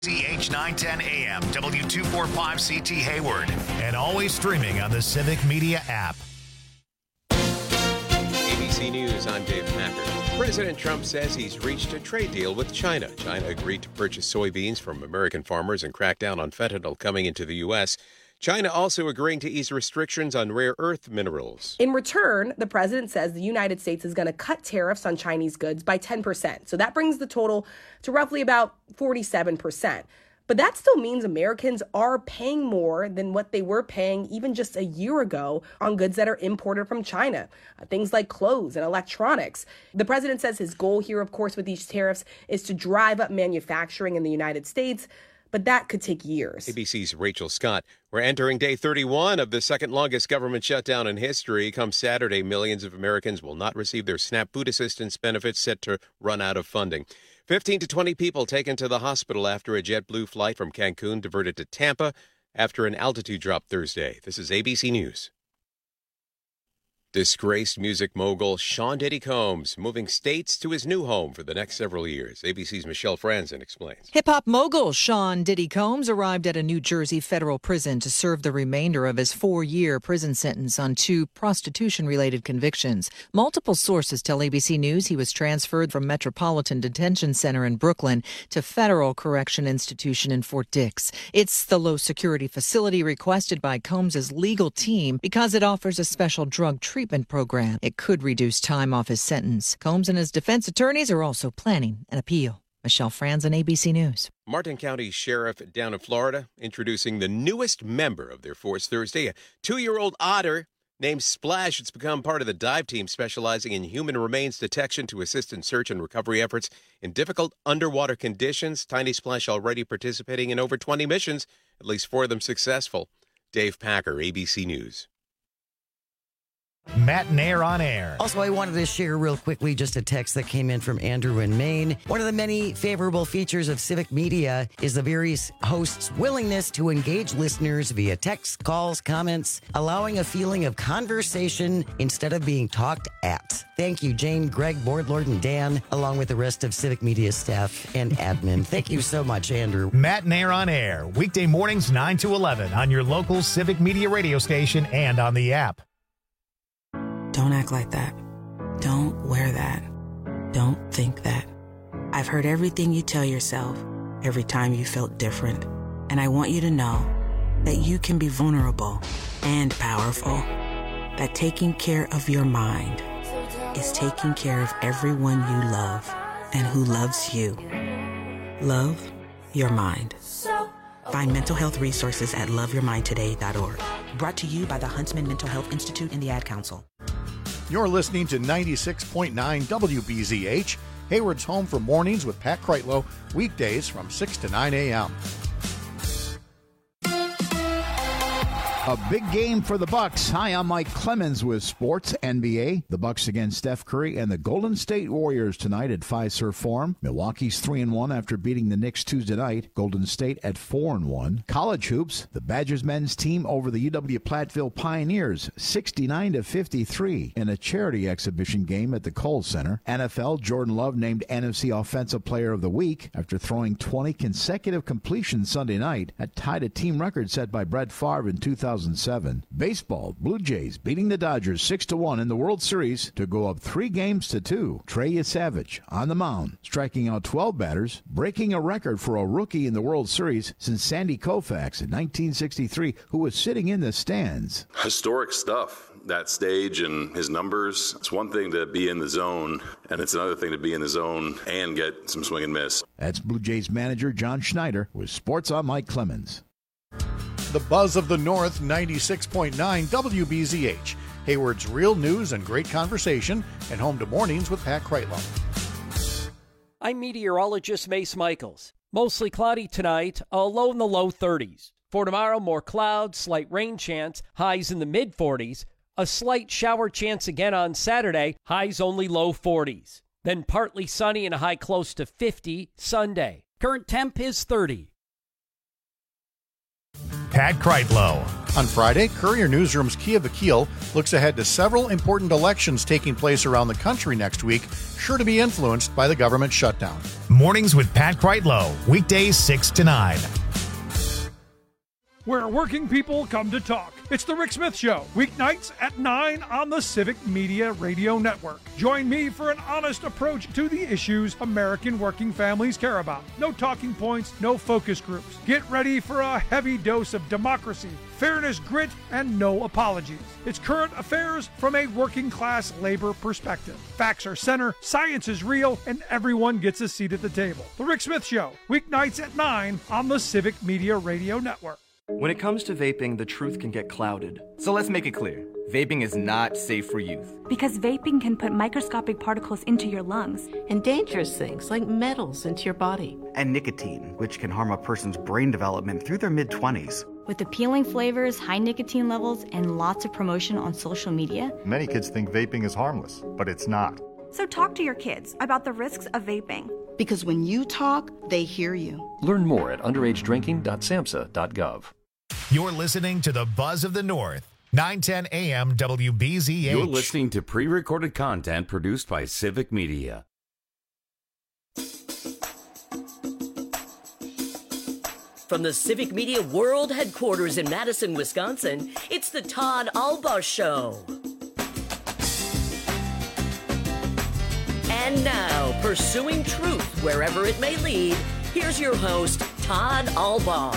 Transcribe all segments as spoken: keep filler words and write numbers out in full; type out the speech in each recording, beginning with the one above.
C H nine ten A M, W two forty-five C T Hayward, and always streaming on the Civic Media app. A B C News, I'm Dave Packer. President Trump says he's reached a trade deal with China. China agreed to purchase soybeans from American farmers and crack down on fentanyl coming into the U S China also agreeing to ease restrictions on rare earth minerals. In return, the president says the United States is going to cut tariffs on Chinese goods by ten percent. So that brings the total to roughly about forty-seven percent. But that still means Americans are paying more than what they were paying even just a year ago on goods that are imported from China, uh, things like clothes and electronics. The president says his goal here, of course, with these tariffs is to drive up manufacturing in the United States. But that could take years. A B C's Rachel Scott. We're entering day thirty-one of the second longest government shutdown in history. Come Saturday, millions of Americans will not receive their SNAP food assistance benefits set to run out of funding. fifteen to twenty people taken to the hospital after a JetBlue flight from Cancun diverted to Tampa after an altitude drop Thursday. This is A B C News. Disgraced music mogul Sean Diddy Combs moving states to his new home for the next several years. A B C's Michelle Franzen explains. Hip-hop mogul Sean Diddy Combs arrived at a New Jersey federal prison to serve the remainder of his four-year prison sentence on two prostitution-related convictions. Multiple sources tell A B C News he was transferred from Metropolitan Detention Center in Brooklyn to Federal Correction Institution in Fort Dix. It's the low-security facility requested by Combs' legal team because it offers a special drug treatment treatment program. It could reduce time off his sentence. Combs and his defense attorneys are also planning an appeal. Michelle Franzen, A B C News. Martin County Sheriff down in Florida introducing the newest member of their force Thursday, a two-year-old otter named Splash. It's become part of the dive team specializing in human remains detection to assist in search and recovery efforts in difficult underwater conditions. Tiny Splash already participating in over twenty missions, at least four of them successful. Dave Packer, A B C News. Matt Nair on air. Also, I wanted to share real quickly just a text that came in from Andrew in Maine. One of the many favorable features of Civic Media is the various hosts' willingness to engage listeners via text, calls, comments, allowing a feeling of conversation instead of being talked at. Thank you, Jane, Greg, Boardlord, and Dan, along with the rest of Civic Media staff and admin. Thank you so much, Andrew. Matt Nair on air, weekday mornings nine to eleven on your local Civic Media radio station and on the app. Don't act like that. Don't wear that. Don't think that. I've heard everything you tell yourself every time you felt different. And I want you to know that you can be vulnerable and powerful. That taking care of your mind is taking care of everyone you love and who loves you. Love your mind. Find mental health resources at love your mind today dot org. Brought to you by the Huntsman Mental Health Institute and the Ad Council. You're listening to ninety-six point nine W B Z H, Hayward's home for mornings with Pat Kreitlow, weekdays from six to nine a.m. A big game for the Bucks. Hi, I'm Mike Clemens with Sports N B A. The Bucks against Steph Curry and the Golden State Warriors tonight at Fiserv Forum. Milwaukee's three and one after beating the Knicks Tuesday night. Golden State at four and one. College hoops. The Badgers men's team over the U W Platteville Pioneers, sixty-nine to fifty-three in a charity exhibition game at the Kohl Center. N F L. Jordan Love named N F C Offensive Player of the Week after throwing twenty consecutive completions Sunday night. That tied a team record set by Brett Favre in two thousand seven. Baseball, Blue Jays beating the Dodgers six to one in the World Series to go up three games to two. Trey Savage on the mound, striking out twelve batters, breaking a record for a rookie in the World Series since Sandy Koufax in nineteen sixty-three, who was sitting in the stands. Historic stuff. That stage and his numbers. It's one thing to be in the zone, and it's another thing to be in the zone and get some swing and miss. That's Blue Jays manager John Schneider with Sports on Mike Clemens. The buzz of the North, ninety-six point nine W B Z H. Hayward's real news and great conversation, and home to mornings with Pat Kreitlow. I'm meteorologist Mace Michaels. Mostly cloudy tonight, a low in the low thirties. For tomorrow, more clouds, slight rain chance, highs in the mid forties. A slight shower chance again on Saturday, highs only low forties. Then partly sunny and a high close to fifty Sunday. Current temp is thirty. Pat Kreitlow. On Friday, Courier Newsroom's Kia Vakil looks ahead to several important elections taking place around the country next week, sure to be influenced by the government shutdown. Mornings with Pat Kreitlow. Weekdays six to nine. Where working people come to talk. It's the Rick Smith Show, weeknights at nine on the Civic Media Radio Network. Join me for an honest approach to the issues American working families care about. No talking points, no focus groups. Get ready for a heavy dose of democracy, fairness, grit, and no apologies. It's current affairs from a working class labor perspective. Facts are center, science is real, and everyone gets a seat at the table. The Rick Smith Show, weeknights at nine on the Civic Media Radio Network. When it comes to vaping, the truth can get clouded. So let's make it clear. Vaping is not safe for youth. Because vaping can put microscopic particles into your lungs. And dangerous things like metals into your body. And nicotine, which can harm a person's brain development through their mid-twenties. With appealing flavors, high nicotine levels, and lots of promotion on social media. Many kids think vaping is harmless, but it's not. So talk to your kids about the risks of vaping. Because when you talk, they hear you. Learn more at underage drinking dot samhsa dot gov. You're listening to the Buzz of the North, nine ten A M W B Z H. You're listening to pre-recorded content produced by Civic Media. From the Civic Media World Headquarters in Madison, Wisconsin, it's the Todd Alba Show. And now, pursuing truth wherever it may lead, here's your host, Todd Alba.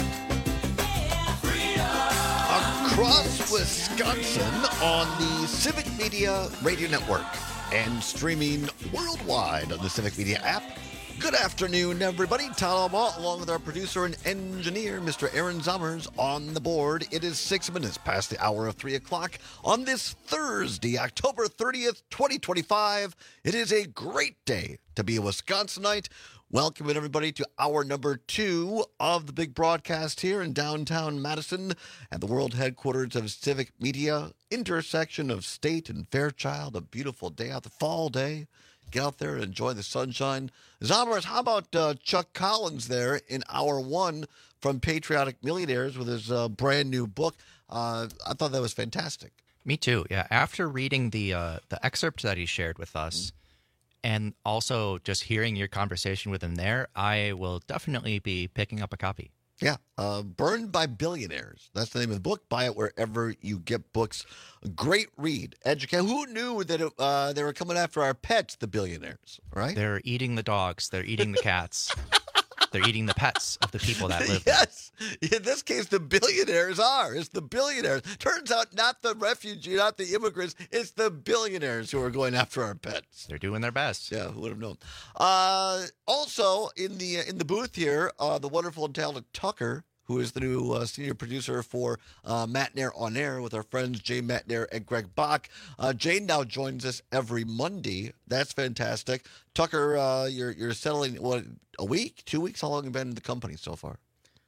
Across Wisconsin on the Civic Media Radio Network and streaming worldwide on the Civic Media app. Good afternoon, everybody. Todd Alba, along with our producer and engineer, Mister Aaron Zommers, on the board. It is six minutes past the hour of three o'clock on this Thursday, October thirtieth, twenty twenty-five. It is a great day to be a Wisconsinite. Welcome, everybody, to hour number two of the big broadcast here in downtown Madison at the world headquarters of Civic Media, intersection of State and Fairchild. A beautiful day out, the fall day. Get out there and enjoy the sunshine. Zommers, how about uh, Chuck Collins there in hour one from Patriotic Millionaires with his uh, brand new book? Uh, I thought that was fantastic. Me too, yeah. After reading the uh, the excerpt that he shared with us, mm-hmm. and also just hearing your conversation with him there, I will definitely be picking up a copy. Yeah, uh, Burned by Billionaires. That's the name of the book. Buy it wherever you get books. A great read. Educate. Who knew that it, uh, they were coming after our pets, the billionaires, right? They're eating the dogs. They're eating the cats. They're eating the pets of the people that live there. Yes. In this case, the billionaires are. It's the billionaires. Turns out not the refugee, not the immigrants. It's the billionaires who are going after our pets. They're doing their best. Yeah, who would have known? Uh, also, in the in the booth here, uh, the wonderful and talented Tucker, who is the new uh, senior producer for uh, Matt Nair On Air with our friends Jay Matt Nair and Greg Bach. Uh, Jane now joins us every Monday. That's fantastic. Tucker, uh, you're you're settling, what, a week, two weeks? How long have you been in the company so far?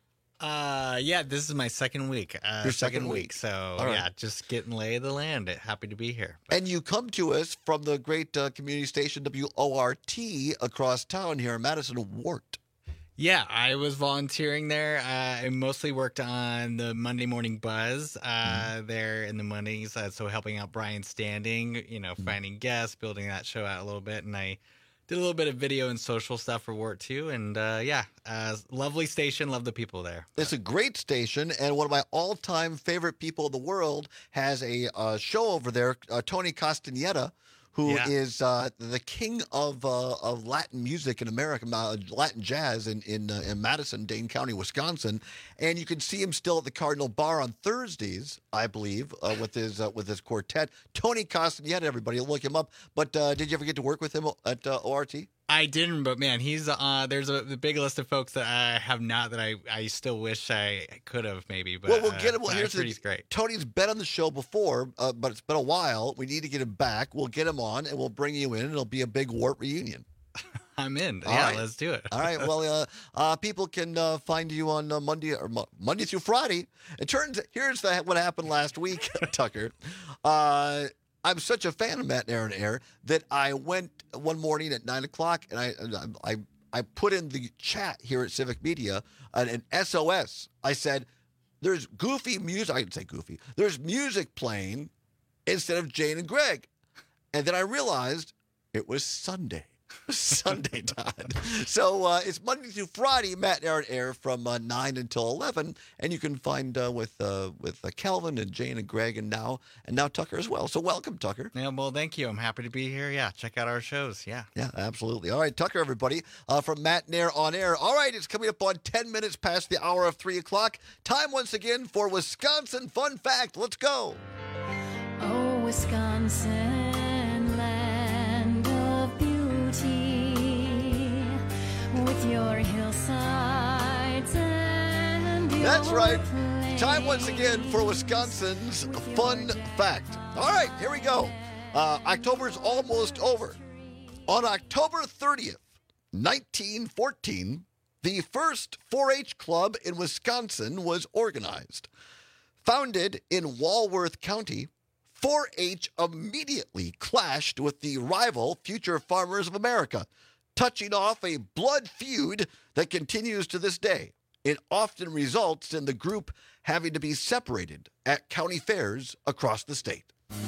Uh, yeah, this is my second week. Uh, Your second, second week. week. So, All right. yeah, just getting lay of the land. Happy to be here. And you come to us from the great uh, community station W O R T across town here in Madison, Wart. Yeah, I was volunteering there. Uh, I mostly worked on the Monday Morning Buzz uh, mm-hmm. there in the Mondays. Uh, so helping out Brian Standing, you know, mm-hmm. finding guests, building that show out a little bit. And I did a little bit of video and social stuff for Wart too. And uh, yeah, uh, lovely station. Love the people there. It's a great station. And one of my all-time favorite people in the world has a uh, show over there, uh, Tony Castaneda, who yeah. is uh, the king of uh, of Latin music in America, uh, Latin jazz in in, uh, in Madison, Dane County, Wisconsin, and you can see him still at the Cardinal Bar on Thursdays, I believe, uh, with his uh, with his quartet. Tony Castaneda, everybody, look him up. But uh, did you ever get to work with him at uh, O R T? I didn't, but man, he's uh there's a the big list of folks that I have not that I, I still wish I could have maybe. But well, we'll get him. Uh, well, here's the, he's great. Tony's been on the show before, uh, but it's been a while. We need to get him back. We'll get him on, and we'll bring you in. It'll be a big Wart reunion. I'm in. All yeah, right. let's do it. All right. Well, uh, uh, people can uh, find you on uh, Monday or Mo- Monday through Friday. It turns here's the, what happened last week, Tucker. Uh, I'm such a fan of Matt Nair On Air that I went one morning at nine o'clock and I I I put in the chat here at Civic Media an, an S O S. I said, "There's goofy music." I didn't say goofy. There's music playing instead of Jane and Greg, and then I realized it was Sunday. Sunday, Todd. So uh, it's Monday through Friday, Matt and Aaron air from uh, nine until eleven, and you can find uh, with uh, with uh, Calvin and Jane and Greg and now and now Tucker as well. So welcome, Tucker. Yeah, well, thank you. I'm happy to be here. Yeah, check out our shows. Yeah. Yeah, absolutely. All right, Tucker, everybody, uh, from Matt and Aaron on air. All right, it's coming up on ten minutes past the hour of three o'clock. Time once again for Wisconsin Fun Fact. Let's go. Oh, Wisconsin, land of beauty, with your hillsides and your That's right. plains. Time once again for Wisconsin's Fun Fact. All right, here we go. Uh, October's almost over. On October thirtieth, nineteen fourteen, the first four H club in Wisconsin was organized. Founded in Walworth County, four H immediately clashed with the rival Future Farmers of America, touching off a blood feud that continues to this day. It often results in the group having to be separated at county fairs across the state.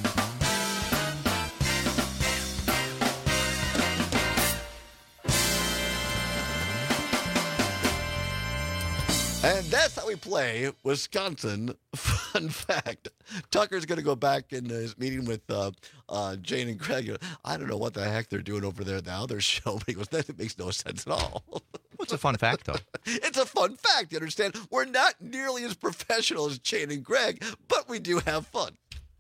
And that's how we play Wisconsin Fun Fact. Tucker's going to go back in his meeting with uh, uh, Jane and Greg. I don't know what the heck they're doing over there now. They're showing. He goes, that makes no sense at all. What's a fun fact, though? It's a fun fact. You understand? We're not nearly as professional as Jane and Greg, but we do have fun.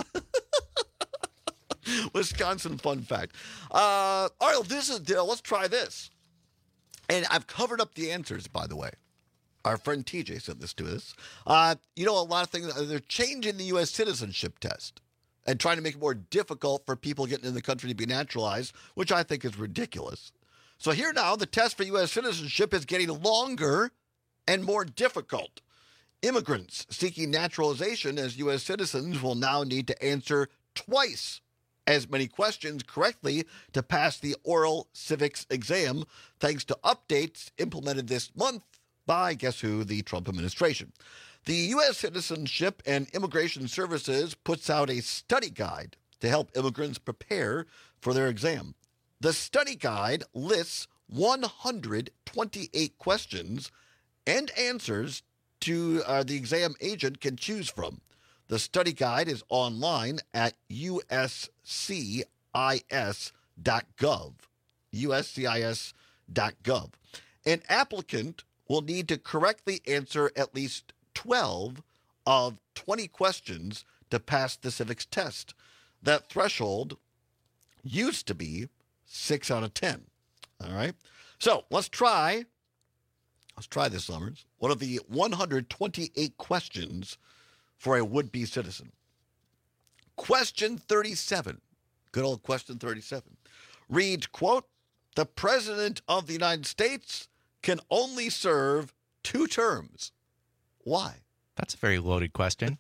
Wisconsin Fun Fact. Uh, all right, this is uh, let's try this. And I've covered up the answers, by the way. Our friend T J sent this to us. Uh, you know, a lot of things, they're changing the U S citizenship test and trying to make it more difficult for people getting in the country to be naturalized, which I think is ridiculous. So here now, the test for U S citizenship is getting longer and more difficult. Immigrants seeking naturalization as U S citizens will now need to answer twice as many questions correctly to pass the oral civics exam, thanks to updates implemented this month by, guess who, the Trump administration. The U S Citizenship and Immigration Services puts out a study guide to help immigrants prepare for their exam. The study guide lists one hundred twenty-eight questions and answers to uh, the exam agent can choose from. The study guide is online at U S C I S dot gov. U S C I S dot gov. An applicant will need to correctly answer at least twelve of twenty questions to pass the civics test. That threshold used to be six out of ten. All right. So let's try. Let's try this, Summers. One of the one hundred twenty-eight questions for a would-be citizen. Question thirty-seven. Good old question thirty-seven. Reads, quote, the President of the United States can only serve two terms. Why? That's a very loaded question.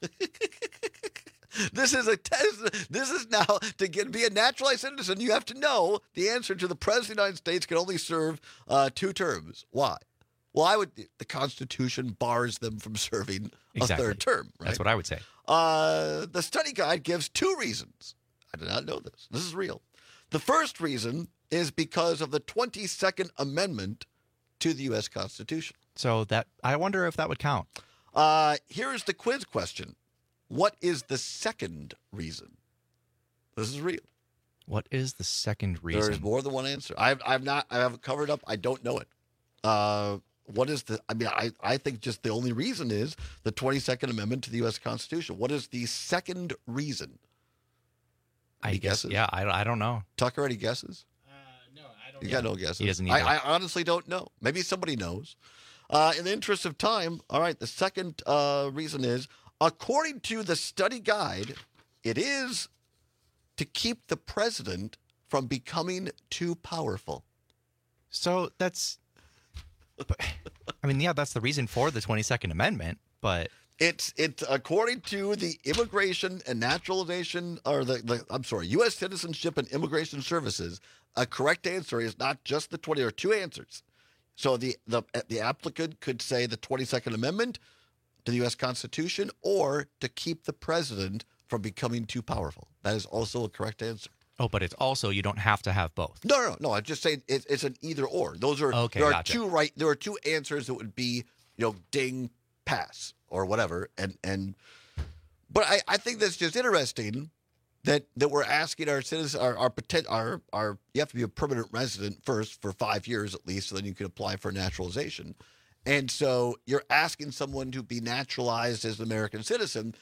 This is a test. This is now to get be a naturalized citizen. You have to know the answer to the President of the United States can only serve uh, two terms. Why? Why would the, the Constitution bars them from serving exactly. a third term? Right? That's what I would say. Uh, the study guide gives two reasons. I did not know this. This is real. The first reason is because of the twenty-second Amendment to the U S Constitution. So that I wonder if that would count. Uh, here's the quiz question. What is the second reason? This is real. What is the second reason? There is more than one answer. I've, I've not, I haven't covered up. I don't know it. Uh, what is the, I mean, I, I think just the only reason is the twenty-second Amendment to the U S Constitution. What is the second reason? Any I guess, guesses? yeah, I, I don't know. Tucker, any guesses? You got no guesses. He doesn't I, either. I honestly don't know. Maybe somebody knows. Uh, in the interest of time, all right, the second uh, reason is, according to the study guide, it is to keep the president from becoming too powerful. So that's, I mean, yeah, that's the reason for the twenty-second Amendment, but... It's it's according to the Immigration and Naturalization, or the, the I'm sorry, U S Citizenship and Immigration Services. A correct answer is not just the twenty, or two answers. So the the the applicant could say the twenty-second Amendment to the U S Constitution, or to keep the president from becoming too powerful. That is also a correct answer. Oh, but it's also you don't have to have both. No, no, no. I'm just saying it's, it's an either or. Those are okay. There are Gotcha. two right. There are two answers that would be, you know, ding, pass, or whatever. And and, but I, I think that's just interesting that that we're asking our citizens, our our potent, our our you have to be a permanent resident first for five years at least, so then you can apply for naturalization. And so you're asking someone to be naturalized as an American citizen.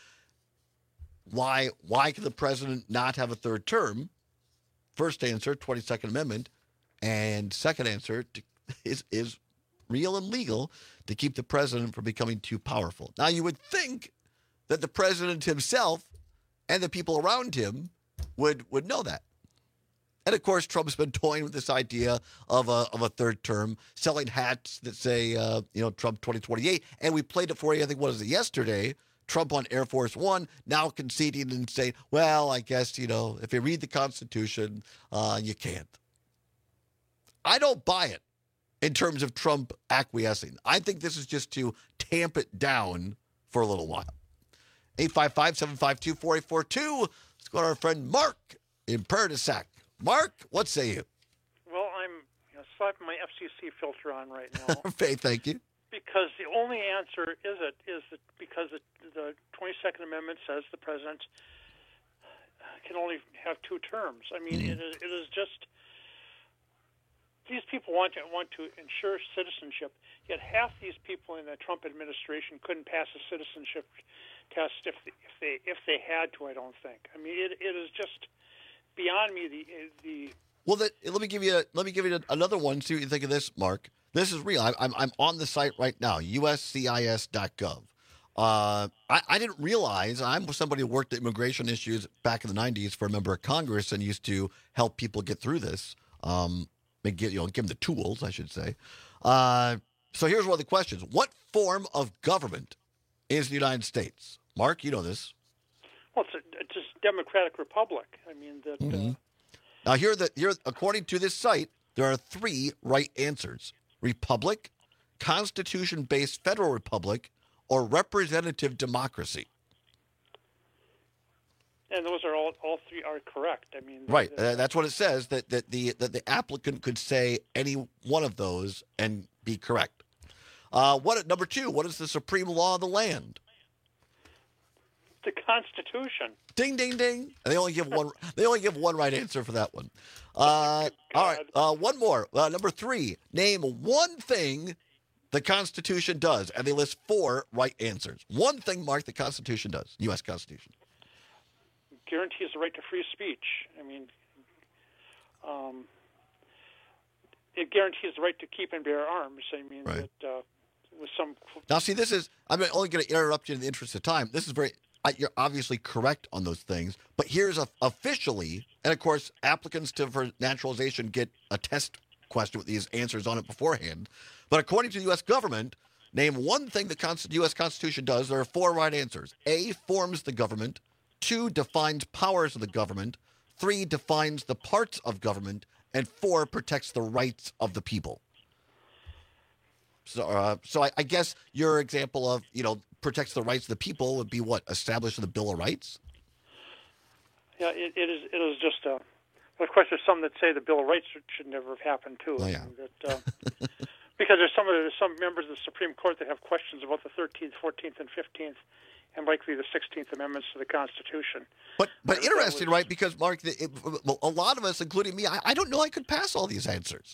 Why why can the president not have a third term? First answer, twenty-second Amendment, and second answer to, is is real and legal to keep the president from becoming too powerful. Now, you would think that the president himself and the people around him would would know that. And of course, Trump's been toying with this idea of a of a third term, selling hats that say uh, you know Trump twenty twenty-eight, and we played it for you. I think what was it yesterday? Trump on Air Force One, now conceding and saying, well, I guess, you know, if you read the Constitution, uh, you can't. I don't buy it in terms of Trump acquiescing. I think this is just to tamp it down for a little while. eight five five, seven five two, four eight four two. Let's go to our friend Mark in Prairie du Sac. Mark, what say you? Well, I'm you know, slapping my F C C filter on right now. Faye, thank you. Because the only answer is it is that because the, the twenty-second Amendment says the president can only have two terms. I mean, mm-hmm. it is it is just these people want to want to ensure citizenship. Yet half these people in the Trump administration couldn't pass a citizenship test if they, if they if they had to. I don't think. I mean, it it is just beyond me. The the well, that, let me give you a, let me give you another one. See what you think of this, Mark. This is real. I, I'm I'm on the site right now, U S C I S dot gov. Uh, I, I didn't realize I'm somebody who worked at immigration issues back in the nineties for a member of Congress and used to help people get through this. Um, and get, you know, give them the tools, I should say. Uh, so here's one of the questions: what form of government is the United States? Mark, you know this. Well, it's a, it's a democratic republic. I mean that. Mm-hmm. Uh... Now here the here according to this site, there are three right answers. Republic, Constitution-based federal republic, or representative democracy. And those are all all three are correct. I mean, right. Uh, that's what it says. That that the that the applicant could say any one of those and be correct. Uh, what number two? What is the supreme law of the land? The Constitution. Ding, ding, ding. And they only give one. They only give one right answer for that one. Uh, all right. Uh, one more. Uh, number three. Name one thing the Constitution does, and they list four right answers. One thing, Mark, the Constitution does. U S Constitution guarantees the right to free speech. I mean, um, it guarantees the right to keep and bear arms. I mean, right. that uh, with some. Now, see, this is. I'm only going to interrupt you in the interest of time. This is very. You're obviously correct on those things, but here's a, officially, and of course, applicants to for naturalization get a test question with these answers on it beforehand. But according to the U S government, name one thing the U S Constitution does. There are four right answers. A, forms the government. Two, defines powers of the government. Three, defines the parts of government. And four, protects the rights of the people. So, uh, so I, I guess your example of, you know, protects the rights of the people would be what? Established in the Bill of Rights? Yeah, it, it is It is just a... Of course, there's some that say the Bill of Rights should, should never have happened, too. Oh, yeah. That, uh, because there's some, of the, there's some members of the Supreme Court that have questions about the thirteenth, fourteenth, and fifteenth, and likely the sixteenth Amendments to the Constitution. But but I interesting, was, right? Because, Mark, it, it, a lot of us, including me, I, I don't know I could pass all these answers.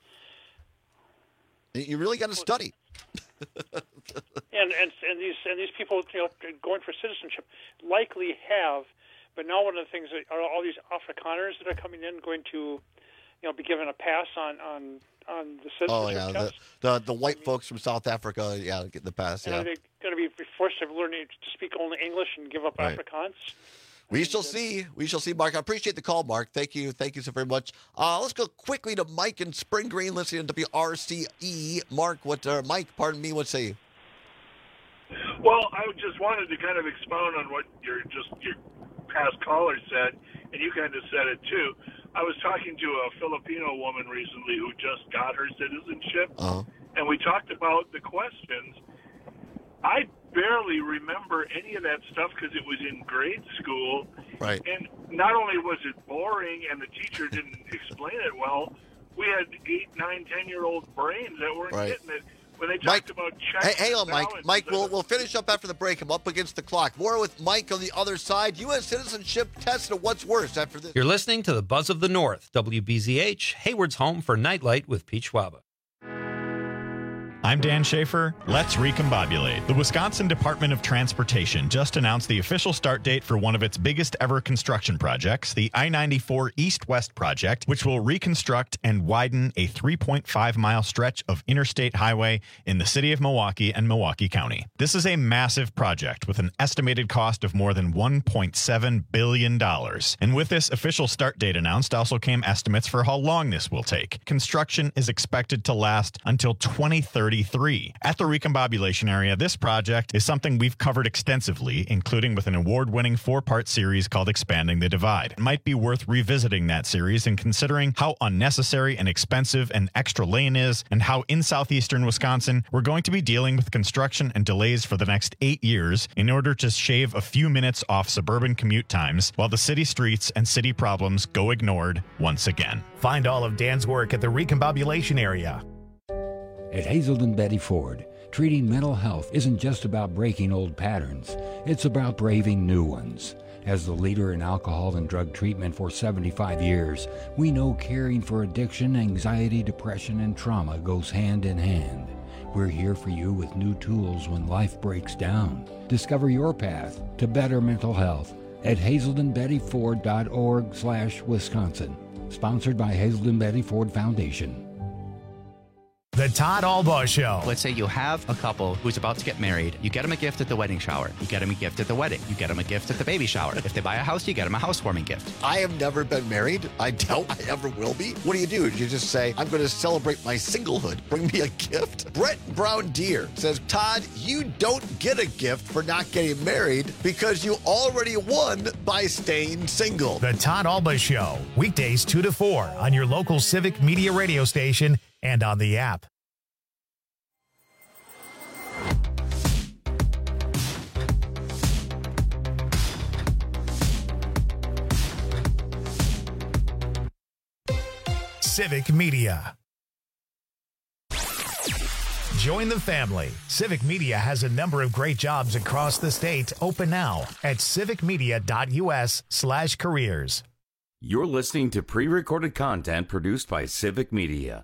You really got to study. and, and and these and these people, you know, going for citizenship likely have, but now one of the things that are all these Afrikaners that are coming in going to, you know, be given a pass on on, on the citizenship Oh yeah, test. the, the the white I mean, folks from South Africa, yeah, get the pass. And yeah, are they going to be forced to learn to speak only English and give up right. Afrikaans? We shall see. We shall see, Mark. I appreciate the call, Mark. Thank you. Thank you so very much. Uh, let's go quickly to Mike in Spring Green, listening to W R C E. Mark, what? Uh, Mike, pardon me. What say you? Well, I just wanted to kind of expound on what your just your past caller said, and you kind of said it too. I was talking to a Filipino woman recently who just got her citizenship, uh-huh. and we talked about the questions. I barely remember any of that stuff because it was in grade school, Right. And not only was it boring and the teacher didn't explain it well, we had eight, nine, ten-year-old brains that weren't Right. getting it. When they Mike, talked about checks. Hey, hang on, and Mike. balances, Mike, we'll, we'll finish up after the break. I'm up against the clock. More with Mike on the other side. U S citizenship test and what's worse after this. You're listening to the Buzz of the North, W B Z H, Hayward's home for Nightlight with Pete Schwaba. I'm Dan Schaefer. Let's recombobulate. The Wisconsin Department of Transportation just announced the official start date for one of its biggest ever construction projects, the I ninety-four East-West project, which will reconstruct and widen a three point five mile stretch of interstate highway in the city of Milwaukee and Milwaukee County. This is a massive project with an estimated cost of more than one point seven billion dollars. And with this official start date announced also came estimates for how long this will take. Construction is expected to last until twenty thirty. At the recombobulation area, this project is something we've covered extensively, including with an award-winning four-part series called Expanding the Divide. It might be worth revisiting that series and considering how unnecessary and expensive an extra lane is and how in southeastern Wisconsin we're going to be dealing with construction and delays for the next eight years in order to shave a few minutes off suburban commute times while the city streets and city problems go ignored once again. Find all of Dan's work at the recombobulation area. At Hazelden Betty Ford, treating mental health isn't just about breaking old patterns, it's about braving new ones. As the leader in alcohol and drug treatment for seventy-five years, we know caring for addiction, anxiety, depression, and trauma goes hand in hand. We're here for you with new tools when life breaks down. Discover your path to better mental health at hazelden betty ford dot org slash Wisconsin. Sponsored by Hazelden Betty Ford Foundation. The Todd Albaugh Show. Let's say you have a couple who's about to get married. You get them a gift at the wedding shower. You get them a gift at the wedding. You get them a gift at the baby shower. If they buy a house, you get them a housewarming gift. I have never been married. I doubt I ever will be. What do you do? You just say, I'm going to celebrate my singlehood. Bring me a gift. Brett Brown Deer says, Todd, you don't get a gift for not getting married because you already won by staying single. The Todd Albaugh Show. Weekdays two to four on your local Civic Media radio station and on the app. Civic Media. Join the family. Civic Media has a number of great jobs across the state open now at civicmedia.us slash careers. You're listening to pre-recorded content produced by Civic Media.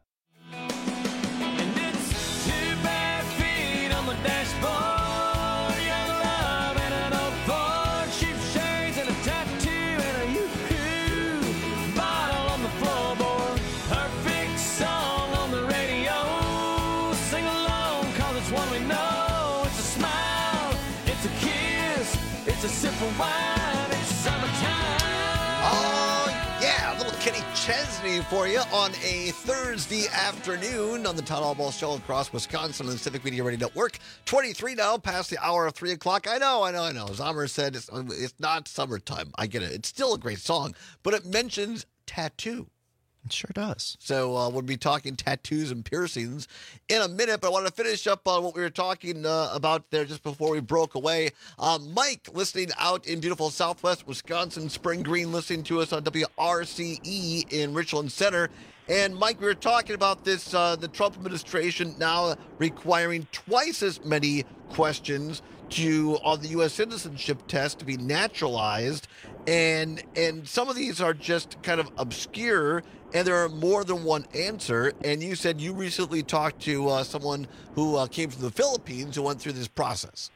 Oh, yeah, a little Kenny Chesney for you on a Thursday afternoon on the Todd Albaugh Show across Wisconsin on the Civic Media Radio Network. twenty-three now, past the hour of three o'clock. I know, I know, I know. Zomer said it's, it's not summertime. I get it. It's still a great song, but it mentions tattoo. It sure does. So uh, we'll be talking tattoos and piercings in a minute, but I want to finish up on what we were talking uh, about there just before we broke away. Uh, Mike, listening out in beautiful southwest Wisconsin, Spring Green, listening to us on W R C E in Richland Center. And Mike, we were talking about this, uh, the Trump administration now requiring twice as many questions to on the U S citizenship test to be naturalized. And and some of these are just kind of obscure, and there are more than one answer. And you said you recently talked to uh, someone who uh, came from the Philippines who went through this process.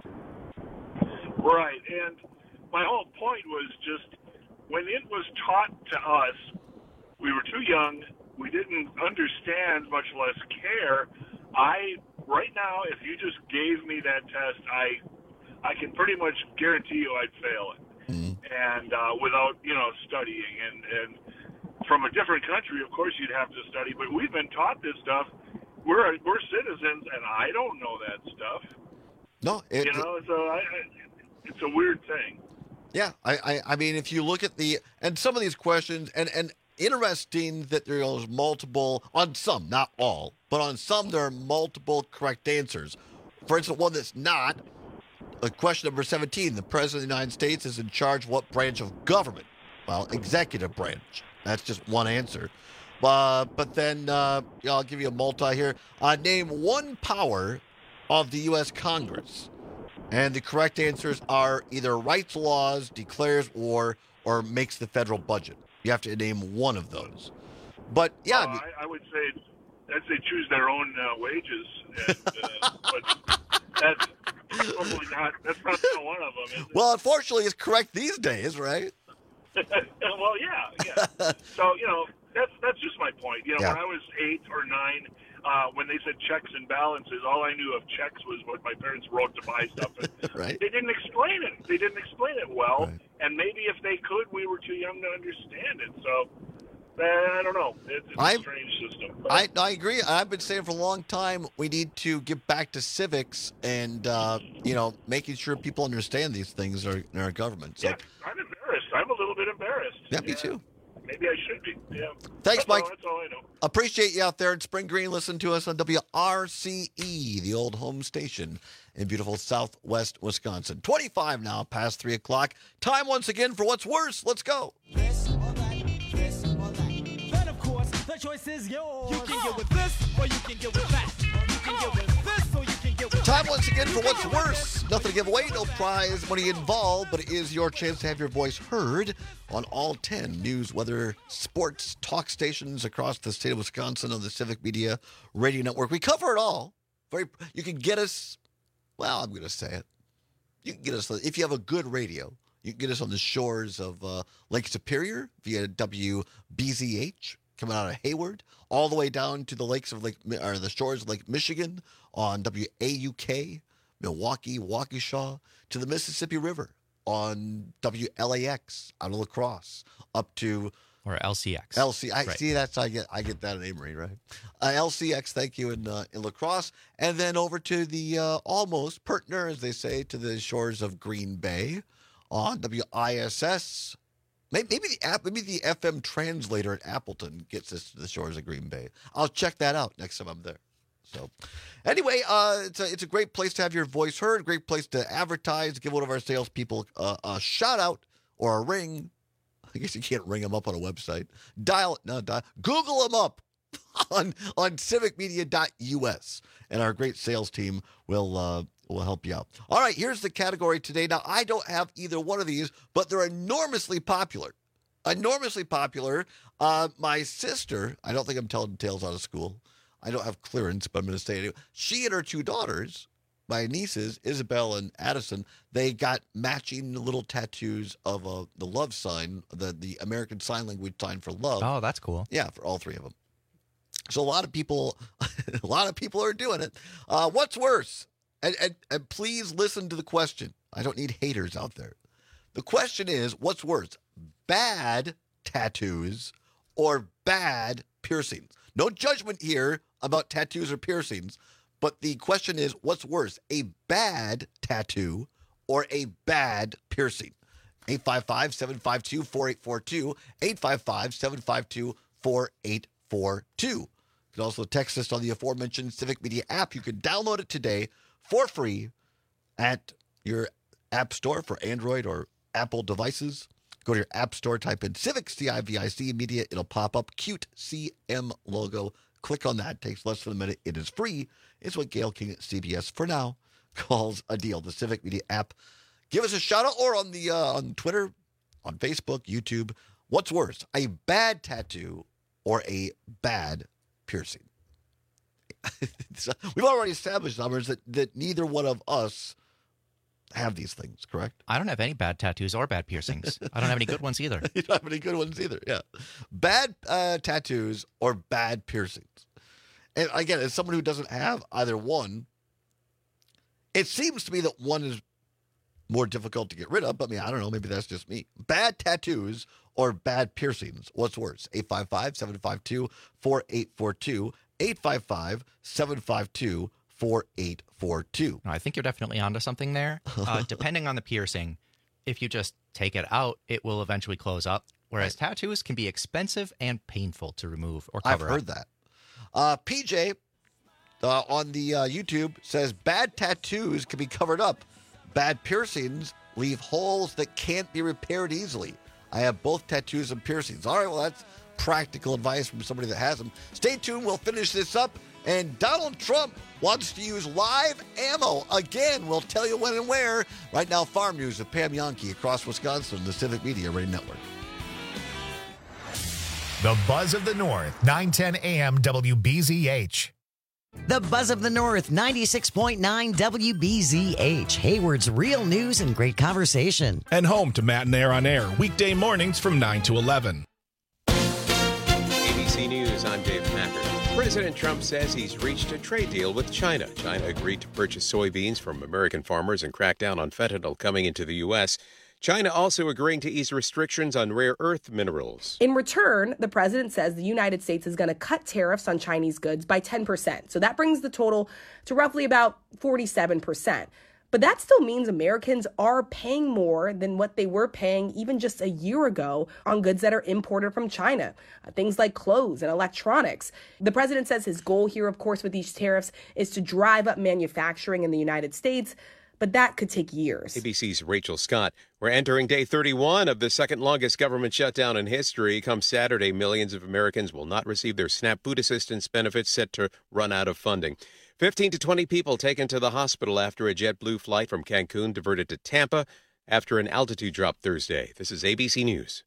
Right, and my whole point was just when it was taught to us, we were too young, we didn't understand, much less care. I, right now, if you just gave me that test, I I can pretty much guarantee you I'd fail it. Mm-hmm. And uh, without, you know, studying. And, and from a different country, of course, you'd have to study. But we've been taught this stuff. We're we're citizens, and I don't know that stuff. No, it, you know, so I, I, it's a weird thing. Yeah, I, I, I mean, if you look at the and some of these questions, and and interesting that there's multiple on some, not all, but on some there are multiple correct answers. For instance, one that's not. Uh, question number seventeen. The President of the United States is in charge of what branch of government? Well, executive branch. That's just one answer. Uh, but then uh, yeah, I'll give you a multi here. Uh, name one power of the U S Congress. And the correct answers are either writes laws, declares war, or makes the federal budget. You have to name one of those. But, yeah. Uh, I, I would say I'd say choose their own uh, wages. And, uh, but that's probably not, that's not one of them, is it? Well, unfortunately, it's correct these days, right? Well, yeah, yeah. So, you know, that's that's just my point. You know, Yeah. when I was eight or nine, uh, when they said checks and balances, all I knew of checks was what my parents wrote to buy stuff. Right. They didn't explain it. They didn't explain it well. Right. And maybe if they could, we were too young to understand it. So, uh, I don't know. It's, it's I- a strange system. But I, I agree. I've been saying for a long time we need to get back to civics and, uh, you know, making sure people understand these things are, in our government. So, yeah, I'm embarrassed. I'm a little bit embarrassed. yeah, me too. Maybe I should be. Yeah. Thanks, that's Mike. All, that's all I know. Appreciate you out there in Spring Green. Listen to us on W R C E, the old home station in beautiful southwest Wisconsin. twenty-five now, past three o'clock. Time once again for What's Worse. Let's go. This or that, this or that. Then, of course, the choice is yours. You can get with this or you can get with that. You can get with this or you can get with Time once again for What's Worse. Nothing to give away, no prize money involved, but it is your chance to have your voice heard on all ten news, weather, sports, talk stations across the state of Wisconsin on the Civic Media Radio Network. We cover it all. Very, you can get us, well, I'm going to say it. You can get us, if you have a good radio, you can get us on the shores of uh, Lake Superior via W B Z H, coming out of Hayward, all the way down to the lakes of Lake, or the shores of Lake Michigan on W A U K, Milwaukee, Waukesha, to the Mississippi River on W L A X out of La Crosse, up to Or L C X. L C. I Right. see. That's I get. I get that in Amory, right? Uh, L C X. Thank you in uh, in La Crosse, and then over to the uh, almost partner, as they say, to the shores of Green Bay on W I S S. Maybe, maybe the app, maybe the F M translator at Appleton gets us to the shores of Green Bay. I'll check that out next time I'm there. So, anyway, uh, it's a it's a great place to have your voice heard. Great place to advertise. Give one of our salespeople uh, a shout out or a ring. I guess you can't ring them up on a website. Dial no, dial, Google them up on on civic media dot U S, and our great sales team will uh, will help you out. All right, here's the category today. Now, I don't have either one of these, but they're enormously popular. Enormously popular. Uh, my sister, I don't think I'm telling tales out of school. I don't have clearance, but I'm going to say it anyway. She and her two daughters, my nieces, Isabel and Addison, they got matching little tattoos of uh, the love sign, the, the American Sign Language sign for love. Oh, that's cool. Yeah, for all three of them. So a lot of people, a lot of people are doing it. Uh, what's worse? And, and, and please listen to the question. I don't need haters out there. The question is, what's worse? Bad tattoos or bad piercings? No judgment here about tattoos or piercings, but the question is, what's worse, a bad tattoo or a bad piercing? eight five five, seven five two, four eight four two, eight five five, seven five two, four eight four two. You can also text us on the aforementioned Civic Media app. You can download it today for free at your app store for Android or Apple devices. Go to your app store, type in Civic, C I V I C, Media. It'll pop up. Cute C M logo. Click on that. It takes less than a minute. It is free. It's what Gail King at C B S, for now, calls a deal. The Civic Media app. Give us a shout out or on the uh, on Twitter, on Facebook, YouTube. What's worse, a bad tattoo or a bad piercing? We've already established, numbers that, that neither one of us have these things, correct? I don't have any bad tattoos or bad piercings. I don't have any good ones either. You don't have any good ones either, yeah. Bad uh, tattoos or bad piercings. And again, as someone who doesn't have either one, it seems to me that one is more difficult to get rid of. But I mean, I don't know. Maybe that's just me. Bad tattoos or bad piercings. What's worse? eight five five, seven five two, four eight four two. eight five five, seven five two, four eight four two. No, I think you're definitely onto something there. Uh, depending on the piercing, if you just take it out, it will eventually close up. Whereas right. tattoos can be expensive and painful to remove or cover I've heard up. that. Uh, P J uh, on the uh, YouTube says bad tattoos can be covered up. Bad piercings leave holes that can't be repaired easily. I have both tattoos and piercings. All right, well, that's practical advice from somebody that has them. Stay tuned. We'll finish this up. And Donald Trump wants to use live ammo again. We'll tell you when and where. Right now, Farm News with Pam Yonke across Wisconsin, the Civic Media Radio Network. The Buzz of the North, nine ten A M W B Z H. The Buzz of the North, ninety-six point nine W B Z H. Hayward's real news and great conversation. And home to Matt and Air on Air, weekday mornings from nine to eleven. A B C News, I'm Dave Packard. President Trump says he's reached a trade deal with China. China agreed to purchase soybeans from American farmers and crack down on fentanyl coming into the U S China also agreeing to ease restrictions on rare earth minerals. In return, the president says the United States is going to cut tariffs on Chinese goods by ten percent. So that brings the total to roughly about forty-seven percent. But that still means Americans are paying more than what they were paying even just a year ago on goods that are imported from China, uh, things like clothes and electronics. The president says his goal here, of course, with these tariffs is to drive up manufacturing in the United States. But that could take years. A B C's Rachel Scott. We're entering day thirty-one of the second longest government shutdown in history. Come Saturday, millions of Americans will not receive their SNAP food assistance benefits set to run out of funding. fifteen to twenty people taken to the hospital after a JetBlue flight from Cancun diverted to Tampa after an altitude drop Thursday. This is A B C News.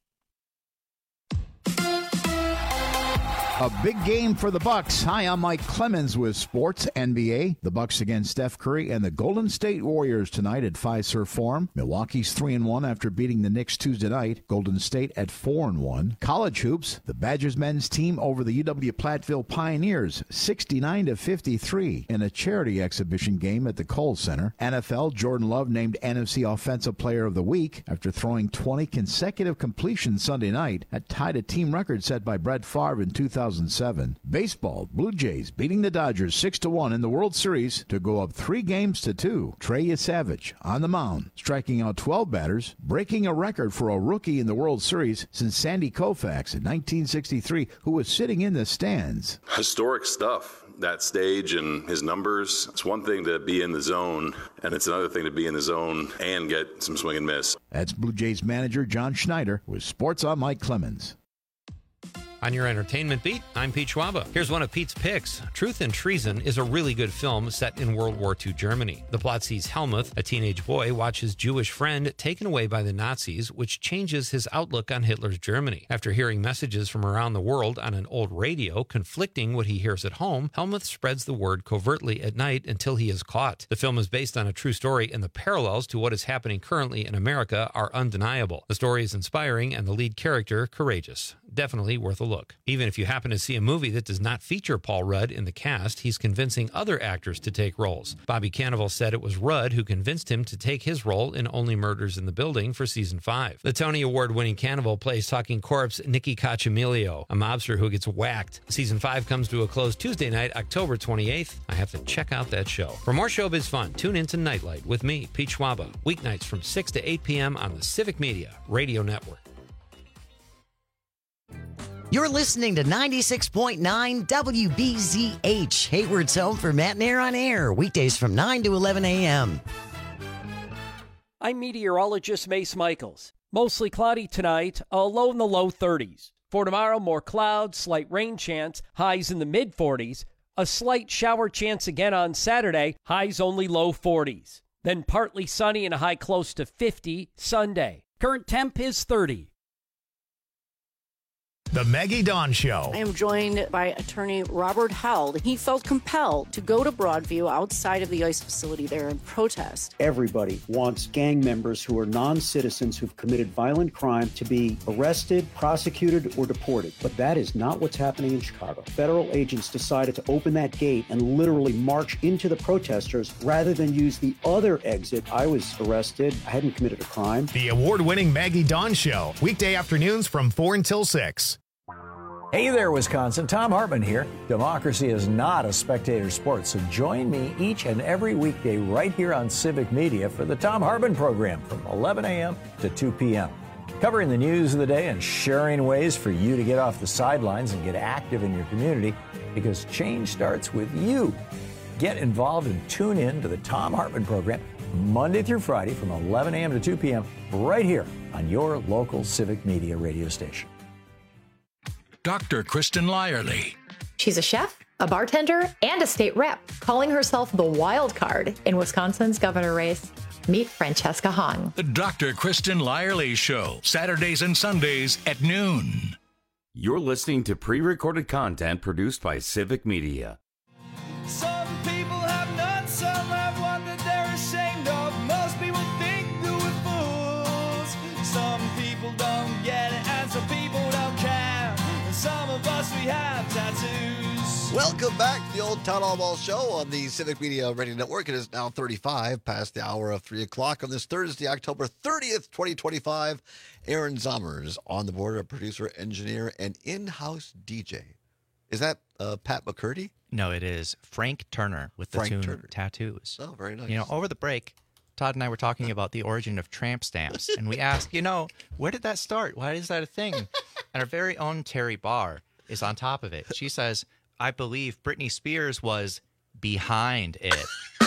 A big game for the Bucks. Hi, I'm Mike Clemens with Sports N B A. The Bucks against Steph Curry and the Golden State Warriors tonight at Fiserv Forum. Milwaukee's three and one after beating the Knicks Tuesday night. Golden State at four and one. College hoops. The Badgers men's team over the U W Platteville Pioneers, sixty-nine to fifty-three in a charity exhibition game at the Kohl Center. N F L. Jordan Love named N F C Offensive Player of the Week after throwing twenty consecutive completions Sunday night. That tied a team record set by Brett Favre in two thousand seven. Baseball, Blue Jays beating the Dodgers six to one in the World Series to go up three games to two. Trey Savage on the mound, striking out twelve batters, breaking a record for a rookie in the World Series since Sandy Koufax in nineteen sixty-three, who was sitting in the stands. Historic stuff. That stage and his numbers. It's one thing to be in the zone, and it's another thing to be in the zone and get some swing and miss. That's Blue Jays manager John Schneider with Sports on Mike Clemens. On your entertainment beat, I'm Pete Schwaba. Here's one of Pete's picks. Truth and Treason is a really good film set in World War Two Germany. The plot sees Helmuth, a teenage boy, watch his Jewish friend taken away by the Nazis, which changes his outlook on Hitler's Germany. After hearing messages from around the world on an old radio conflicting what he hears at home, Helmuth spreads the word covertly at night until he is caught. The film is based on a true story, and the parallels to what is happening currently in America are undeniable. The story is inspiring and the lead character courageous. Definitely worth a look. Even if you happen to see a movie that does not feature Paul Rudd in the cast, he's convincing other actors to take roles. Bobby Cannavale said it was Rudd who convinced him to take his role in Only Murders in the Building for season five. The Tony Award-winning Cannavale plays talking corpse Nicky Cacciamilio, a mobster who gets whacked. Season five comes to a close Tuesday night, October twenty-eighth. I have to check out that show. For more showbiz fun, tune in to Nightlight with me, Pete Schwaba, weeknights from six to eight p.m. on the Civic Media Radio Network. You're listening to ninety-six point nine W B Z H, Hayward's home for Matt and Air on Air, weekdays from nine to eleven a.m. I'm meteorologist Mace Michaels. Mostly cloudy tonight, a low in the low thirties. For tomorrow, more clouds, slight rain chance, highs in the mid forties. A slight shower chance again on Saturday, highs only low forties. Then partly sunny and a high close to fifty Sunday. Current temp is thirty. The Maggie Dawn Show. I am joined by attorney Robert Held. He felt compelled to go to Broadview outside of the ICE facility there and protest. Everybody wants gang members who are non-citizens who've committed violent crime to be arrested, prosecuted, or deported. But that is not what's happening in Chicago. Federal agents decided to open that gate and literally march into the protesters rather than use the other exit. I was arrested. I hadn't committed a crime. The award-winning Maggie Dawn Show. Weekday afternoons from four until six. Hey there, Wisconsin. Tom Hartman here. Democracy is not a spectator sport, so join me each and every weekday right here on Civic Media for the Tom Hartman program from eleven a.m. to two p.m. Covering the news of the day and sharing ways for you to get off the sidelines and get active in your community, because change starts with you. Get involved and tune in to the Tom Hartman program Monday through Friday from eleven a.m. to two p.m. right here on your local Civic Media radio station. Doctor Kristen Lyerly. She's a chef, a bartender, and a state rep, calling herself the wild card in Wisconsin's governor race. Meet Francesca Hong. The Doctor Kristen Lyerly Show, Saturdays and Sundays at noon. You're listening to pre-recorded content produced by Civic Media. Some people have none, some have one that they're ashamed of. Most people think that we're fools. Some people don't get it, and some people don't care. And some of us, we have tattoos. Welcome back to the Old Town Hall Ball Show on the Civic Media Radio Network. It is now thirty-five past the hour of three o'clock on this Thursday, October thirtieth, twenty twenty-five. Aaron Zommers on the board, a producer, engineer, and in-house D J. Is that uh, Pat McCurdy? No, it is Frank Turner with the Frank tune Turner. Tattoos. Oh, very nice. You know, over the break, Todd and I were talking about the origin of tramp stamps, and we asked, you know, where did that start? Why is that a thing? And our very own Terry Barr is on top of it. She says, I believe Britney Spears was behind it.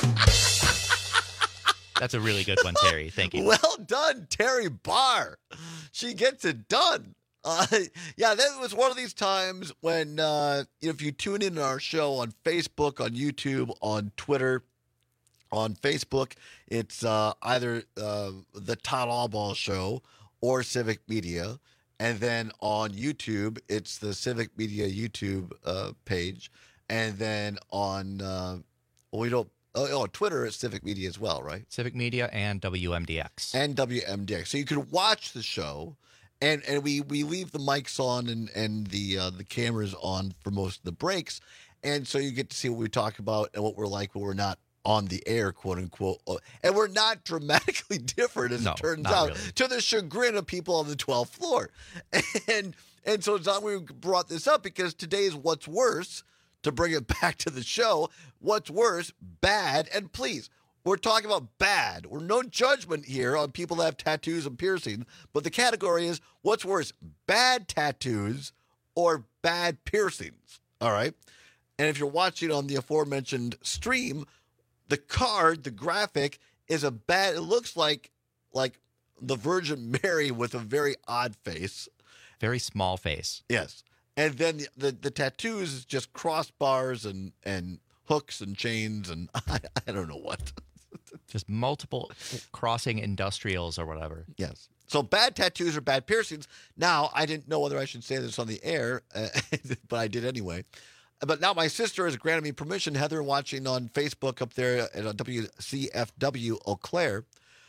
That's a really good one, Terry. Thank you. Well done, Terry Barr. She gets it done. Uh, yeah, that was one of these times when, uh, you know, if you tune in to our show on Facebook, on YouTube, on Twitter, on Facebook, it's uh, either uh, the Todd Allball Show or Civic Media. And then on YouTube, it's the Civic Media YouTube uh, page. And then on, uh, well, we don't, oh, on Twitter, it's Civic Media as well, right? Civic Media and W M D X. And W M D X. So you can watch the show. And and we, we leave the mics on and, and the uh, the cameras on for most of the breaks. And so you get to see what we talk about and what we're like when we're not on the air, quote unquote. And we're not dramatically different, as No, it turns not out, really. to the chagrin of people on the twelfth floor. And and so John, we brought this up because today is What's Worse, to bring it back to the show. What's worse, bad, and please. We're talking about bad. We're no judgment here on people that have tattoos and piercing, but the category is what's worse, bad tattoos or bad piercings. All right. And if you're watching on the aforementioned stream, the card, the graphic is a bad, it looks like like the Virgin Mary with a very odd face. Very small face. Yes. And then the, the, the tattoos is just crossbars and, and hooks and chains and I, I don't know what. Just multiple crossing industrials or whatever. Yes. So bad tattoos or bad piercings. Now, I didn't know whether I should say this on the air, uh, but I did anyway. But now my sister has granted me permission. Heather, watching on Facebook up there at W C F W Eau Claire,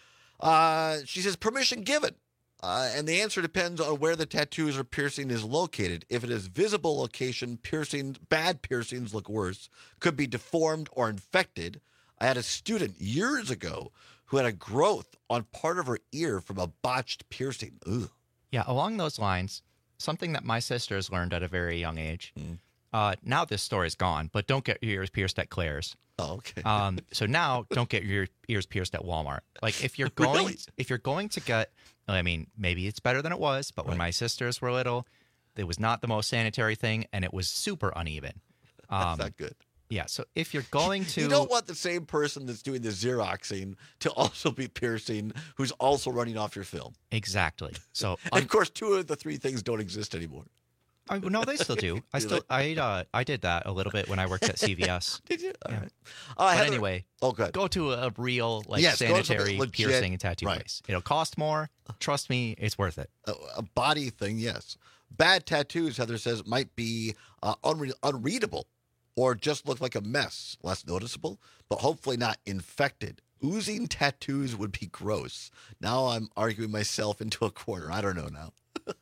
uh, she says permission given. Uh, and the answer depends on where the tattoos or piercing is located. If it is visible location, piercings, bad piercings look worse, could be deformed or infected. I had a student years ago who had a growth on part of her ear from a botched piercing. Ugh. Yeah, along those lines, something that my sisters learned at a very young age. Mm. Uh, now this story is gone, but don't get your ears pierced at Claire's. Oh, okay. Um, so now don't get your ears pierced at Walmart. Like if you're going, Really? if you're going to get, I mean, maybe it's better than it was, but when my sisters were little, it was not the most sanitary thing, and it was super uneven. Um, That's not good. Yeah, so if you're going to... You don't want the same person that's doing the Xeroxing to also be piercing, who's also running off your film. Exactly. So, and of course, two of the three things don't exist anymore. I, no, they still do. I still, I, uh, I did that a little bit when I worked at C V S. Did you? All yeah. right. Uh, but Heather, anyway, oh, good. go to a real, like, yes, sanitary legit, piercing and tattoo right. place. It'll cost more. Trust me, it's worth it. A, a body thing, yes. Bad tattoos, Heather says, might be uh, unre- unreadable or just look like a mess, less noticeable, but hopefully not infected. Oozing tattoos would be gross. Now I'm arguing myself into a corner. I don't know now.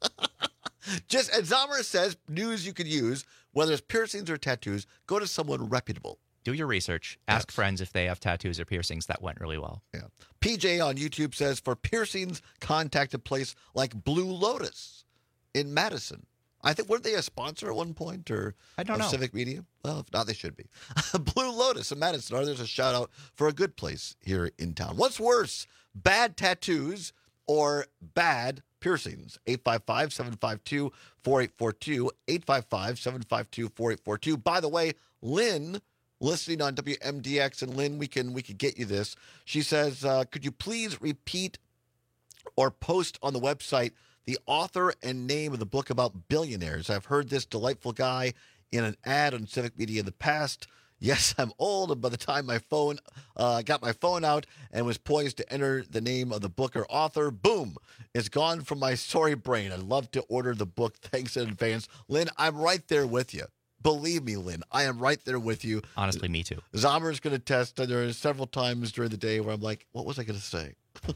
Just as Zomer says, news you could use, whether it's piercings or tattoos, go to someone reputable. Do your research. Ask yes. friends if they have tattoos or piercings. That went really well. Yeah. P J on YouTube says, for piercings, contact a place like Blue Lotus in Madison. I think, weren't they a sponsor at one point or I don't know. Civic Media? Well, if not, they should be. Blue Lotus in Madison. Or there's a shout out for a good place here in town. What's worse, bad tattoos or bad piercings? eight five five, seven five two, four eight four two, eight five five, seven five two, four eight four two. By the way, Lynn listening on W M D X, and Lynn, we can we can get you this. She says, uh, could you please repeat or post on the website the author and name of the book about billionaires? I've heard this delightful guy in an ad on Civic Media in the past. Yes, I'm old, and by the time my phone uh, got my phone out and was poised to enter the name of the book or author, boom, it's gone from my sorry brain. I'd love to order the book. Thanks in advance. Lynn, I'm right there with you. Believe me, Lynn, I am right there with you. Honestly, me too. Zomer's going to test. There are several times during the day where I'm like, what was I going to say?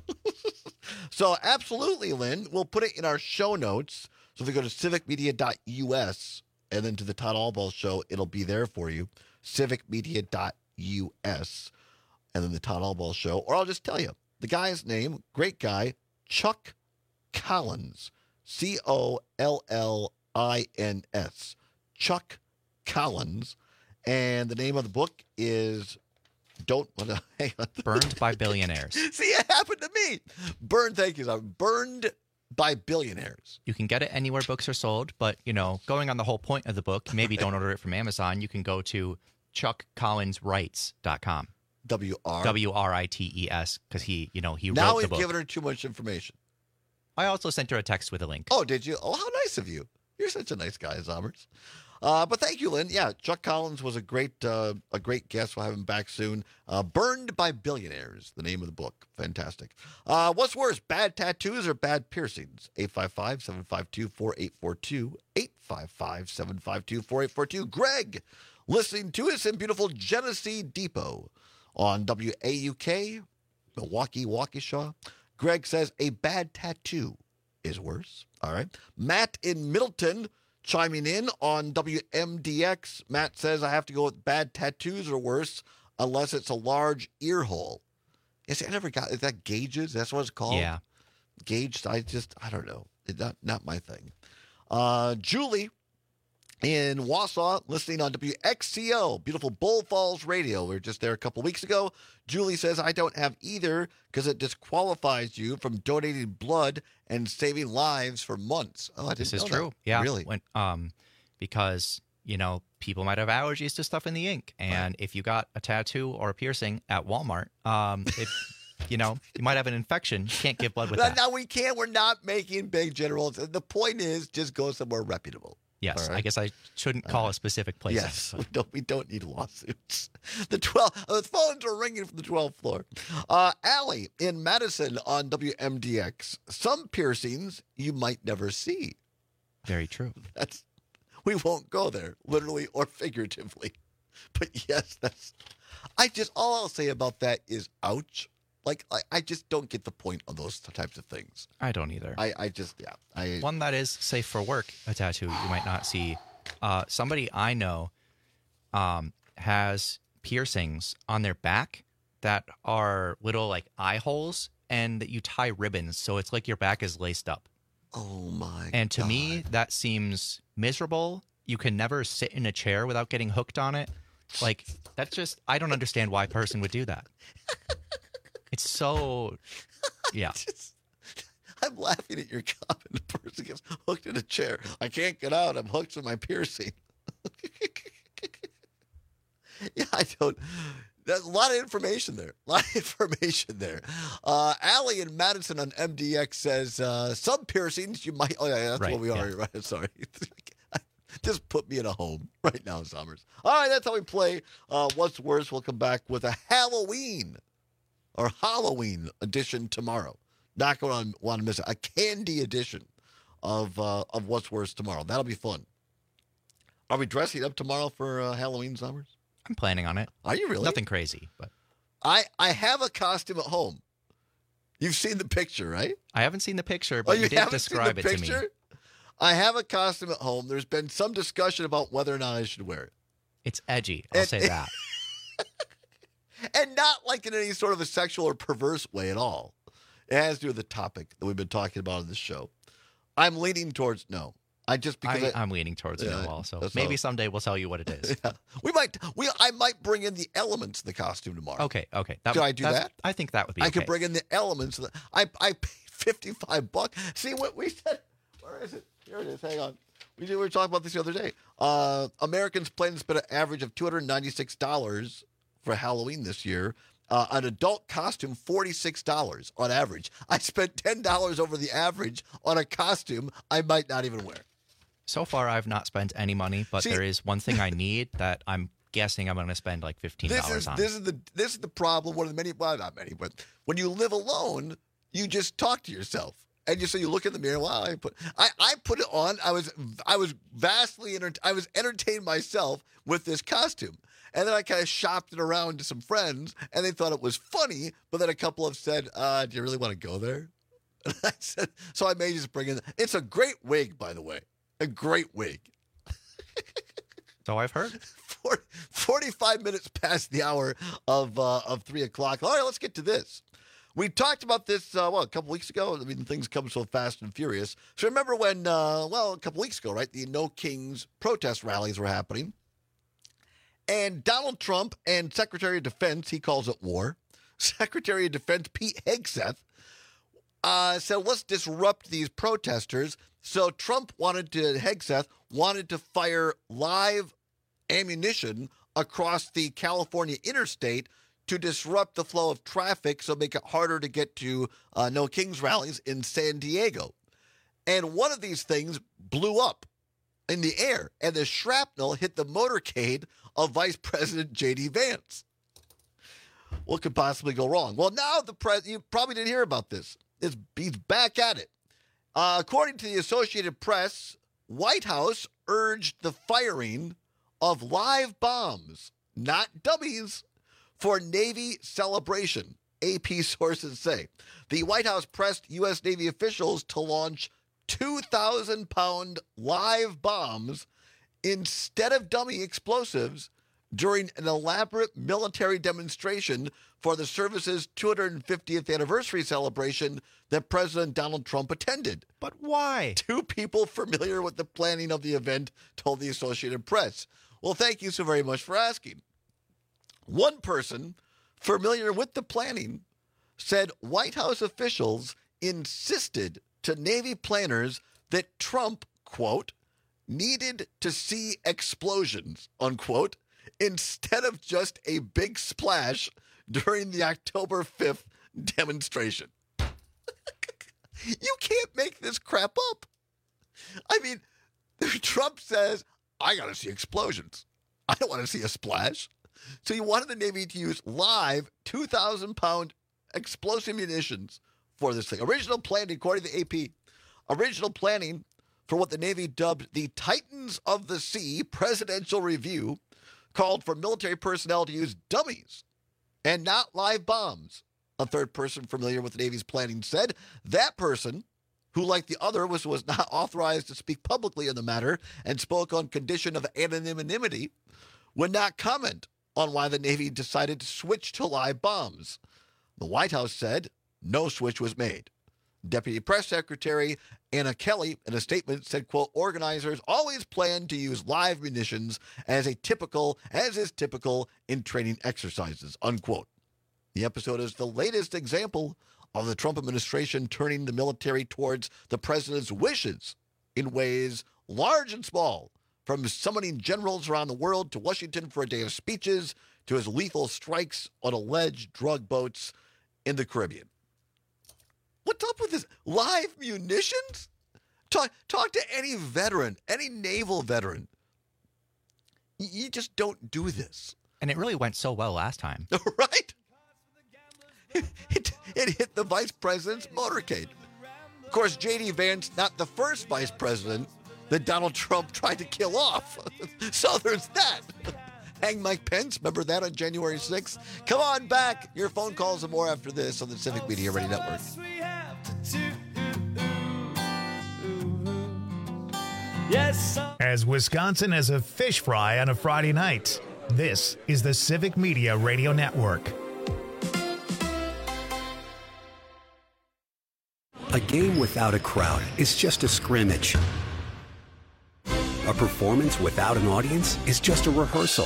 So absolutely, Lynn, we'll put it in our show notes. So if you go to civic media dot U S and then to the Todd Allball Show, it'll be there for you. civic media dot U S and then the Todd Allball Show. Or I'll just tell you, the guy's name, great guy, Chuck Collins. C O L L I N S. Chuck Collins. And the name of the book is Don't hang on. Burned by Billionaires. See, it happened to me. Burned, thank you. Sorry. Burned by Billionaires. You can get it anywhere books are sold, but, you know, going on the whole point of the book, maybe don't order it from Amazon. You can go to chuck collins writes dot com. W R W R I T E S, because he, you know, he now wrote the we've book. given her too much information. I also sent her a text with a link. Oh, did you? Oh, how nice of you. You're such a nice guy, Zommers. Uh, but thank you, Lynn. Yeah, Chuck Collins was a great uh, a great guest. We'll have him back soon. Uh, Burned by Billionaires, the name of the book. Fantastic. Uh, what's worse, bad tattoos or bad piercings? eight five five, seven five two, four eight four two. eight five five, seven five two, four eight four two. Greg, listening to us in beautiful Genesee Depot on W A U K, Milwaukee, Waukesha. Greg says a bad tattoo is worse. All right. Matt in Middleton chiming in on W M D X. Matt says, I have to go with bad tattoos or worse unless it's a large ear hole. Yes, I never got, is that gauges? That's what it's called? Yeah. Gauged? I just, I don't know. It's not, not my thing. Uh, Julie in Wausau, listening on W X C O, beautiful Bull Falls Radio. We were just there a couple weeks ago. Julie says, I don't have either because it disqualifies you from donating blood and saving lives for months. Oh, I didn't This is know true. that. Yeah. Really? When, um, because, you know, people might have allergies to stuff in the ink. And if you got a tattoo or a piercing at Walmart, um, it, you know, you might have an infection. You can't give blood with No, that. no, we can't. We're not making big generals. The point is just go somewhere reputable. Yes, All right? I guess I shouldn't call a specific place. Yes, out, we don't, we don't need lawsuits. The twelve, uh, the phones are ringing from the twelfth floor. Uh, Allie in Madison on W M D X. Some piercings you might never see. Very true. That's we won't go there, literally or figuratively. But yes, that's. I just all I'll say about that is ouch. Like I, I just don't get the point of those types of things. I don't either. I, I just yeah. I One that is safe for work, a tattoo you might not see. Uh, somebody I know um, has piercings on their back that are little like eye holes, and that you tie ribbons, so it's like your back is laced up. Oh my! And to God. me, that seems miserable. You can never sit in a chair without getting hooked on it. Like that's just I don't understand why a person would do that. It's so, yeah. Just, I'm laughing at your comment. The person gets hooked in a chair. I can't get out. I'm hooked to my piercing. Yeah, I don't. There's a lot of information there. A lot of information there. Uh, Allie in Madison on M D X says, uh, some piercings you might. Oh, yeah, that's Right, what we are. yeah. Right. Sorry. Just put me in a home right now, Summers. All right, that's how we play. Uh, What's Worse? We'll come back with a Halloween or Halloween edition tomorrow. Not going to want to miss it. A candy edition of uh, of What's Worse tomorrow. That'll be fun. Are we dressing up tomorrow for uh, Halloween, Summers? I'm planning on it. Are you really? Nothing crazy, but I, I have a costume at home. You've seen the picture, right? I haven't seen the picture, but oh, you, you did haven't describe seen the it picture? to me. I have a costume at home. There's been some discussion about whether or not I should wear it. It's edgy. I'll And- say that. And not like in any sort of a sexual or perverse way at all. It has to do with the topic that we've been talking about in this show. I'm leaning towards no. I just because I, I, I'm leaning towards Yeah, no also. that's Maybe all. someday we'll tell you what it is. yeah. we might we I might bring in the elements of the costume tomorrow. Okay, okay. Could I do that's- that? I think that would be I okay. could bring in the elements. Of the, I I paid fifty-five bucks. See what we said? Where is it? Here it is. Hang on. We were talking about this the other day. Uh, Americans plan to spend an average of two hundred ninety-six dollars for Halloween this year. Uh, an adult costume, forty-six dollars on average. I spent ten dollars over the average on a costume I might not even wear. So far, I've not spent any money, but See, there is one thing I need that I'm guessing I'm going to spend like fifteen dollars this is, on. This is the this is the problem. One of the many, well, not many, but when you live alone, you just talk to yourself. And you so you look in the mirror. Wow, I put I, I put it on. I was I was vastly enter, I was entertained myself with this costume, and then I kind of shopped it around to some friends, and they thought it was funny. But then a couple have said, uh, "Do you really want to go there?" And I said, "So I may just bring in." It's a great wig, by the way, a great wig. So I've heard. forty-five minutes past the hour of uh, of three o'clock. All right, let's get to this. We talked about this, uh, well, a couple weeks ago. I mean, things come so fast and furious. So remember when, uh, well, a couple weeks ago, right, the No Kings protest rallies were happening. And Donald Trump and Secretary of Defense, he calls it war, Secretary of Defense Pete Hegseth, uh, said, let's disrupt these protesters. So Trump wanted to, Hegseth wanted to fire live ammunition across the California interstate to disrupt the flow of traffic, so make it harder to get to uh, No Kings rallies in San Diego. And one of these things blew up in the air, and the shrapnel hit the motorcade of Vice President J D Vance. What could possibly go wrong? Well, now the pres you probably didn't hear about this. It's, he's back at it. Uh, according to the Associated Press, White House urged the firing of live bombs, not dummies, for Navy celebration, A P sources say. The White House pressed U S Navy officials to launch two thousand pound live bombs instead of dummy explosives during an elaborate military demonstration for the service's two hundred fiftieth anniversary celebration that President Donald Trump attended. But why? Two people familiar with the planning of the event told the Associated Press. Well, thank you so very much for asking. One person familiar with the planning said White House officials insisted to Navy planners that Trump, quote, needed to see explosions, unquote, instead of just a big splash during the October fifth demonstration. You can't make this crap up. I mean, Trump says, I got to see explosions. I don't want to see a splash. So he wanted the Navy to use live two thousand pound explosive munitions for this thing. Original planning, according to the A P, original planning for what the Navy dubbed the Titans of the Sea Presidential Review called for military personnel to use dummies and not live bombs. A third person familiar with the Navy's planning said that person, who like the other was, was not authorized to speak publicly on the matter and spoke on condition of anonymity, would not comment on why the Navy decided to switch to live bombs. The White House said no switch was made. Deputy Press Secretary Anna Kelly, in a statement, said, quote, organizers always plan to use live munitions as a typical, as is typical in training exercises, unquote. The episode is the latest example of the Trump administration turning the military towards the president's wishes in ways large and small, from summoning generals around the world to Washington for a day of speeches to his lethal strikes on alleged drug boats in the Caribbean. What's up with this? Live munitions? Talk, talk to any veteran, any naval veteran. You just don't do this. And it really went so well last time. Right? It, it hit the vice president's motorcade. Of course, J D Vance, not the first vice president that Donald Trump tried to kill off. So there's that. Hang Mike Pence, remember that on January sixth? Come on back. Your phone calls and more after this on the Civic Media Radio Network. As Wisconsin has a fish fry on a Friday night, this is the Civic Media Radio Network. A game without a crowd is just a scrimmage. A performance without an audience is just a rehearsal.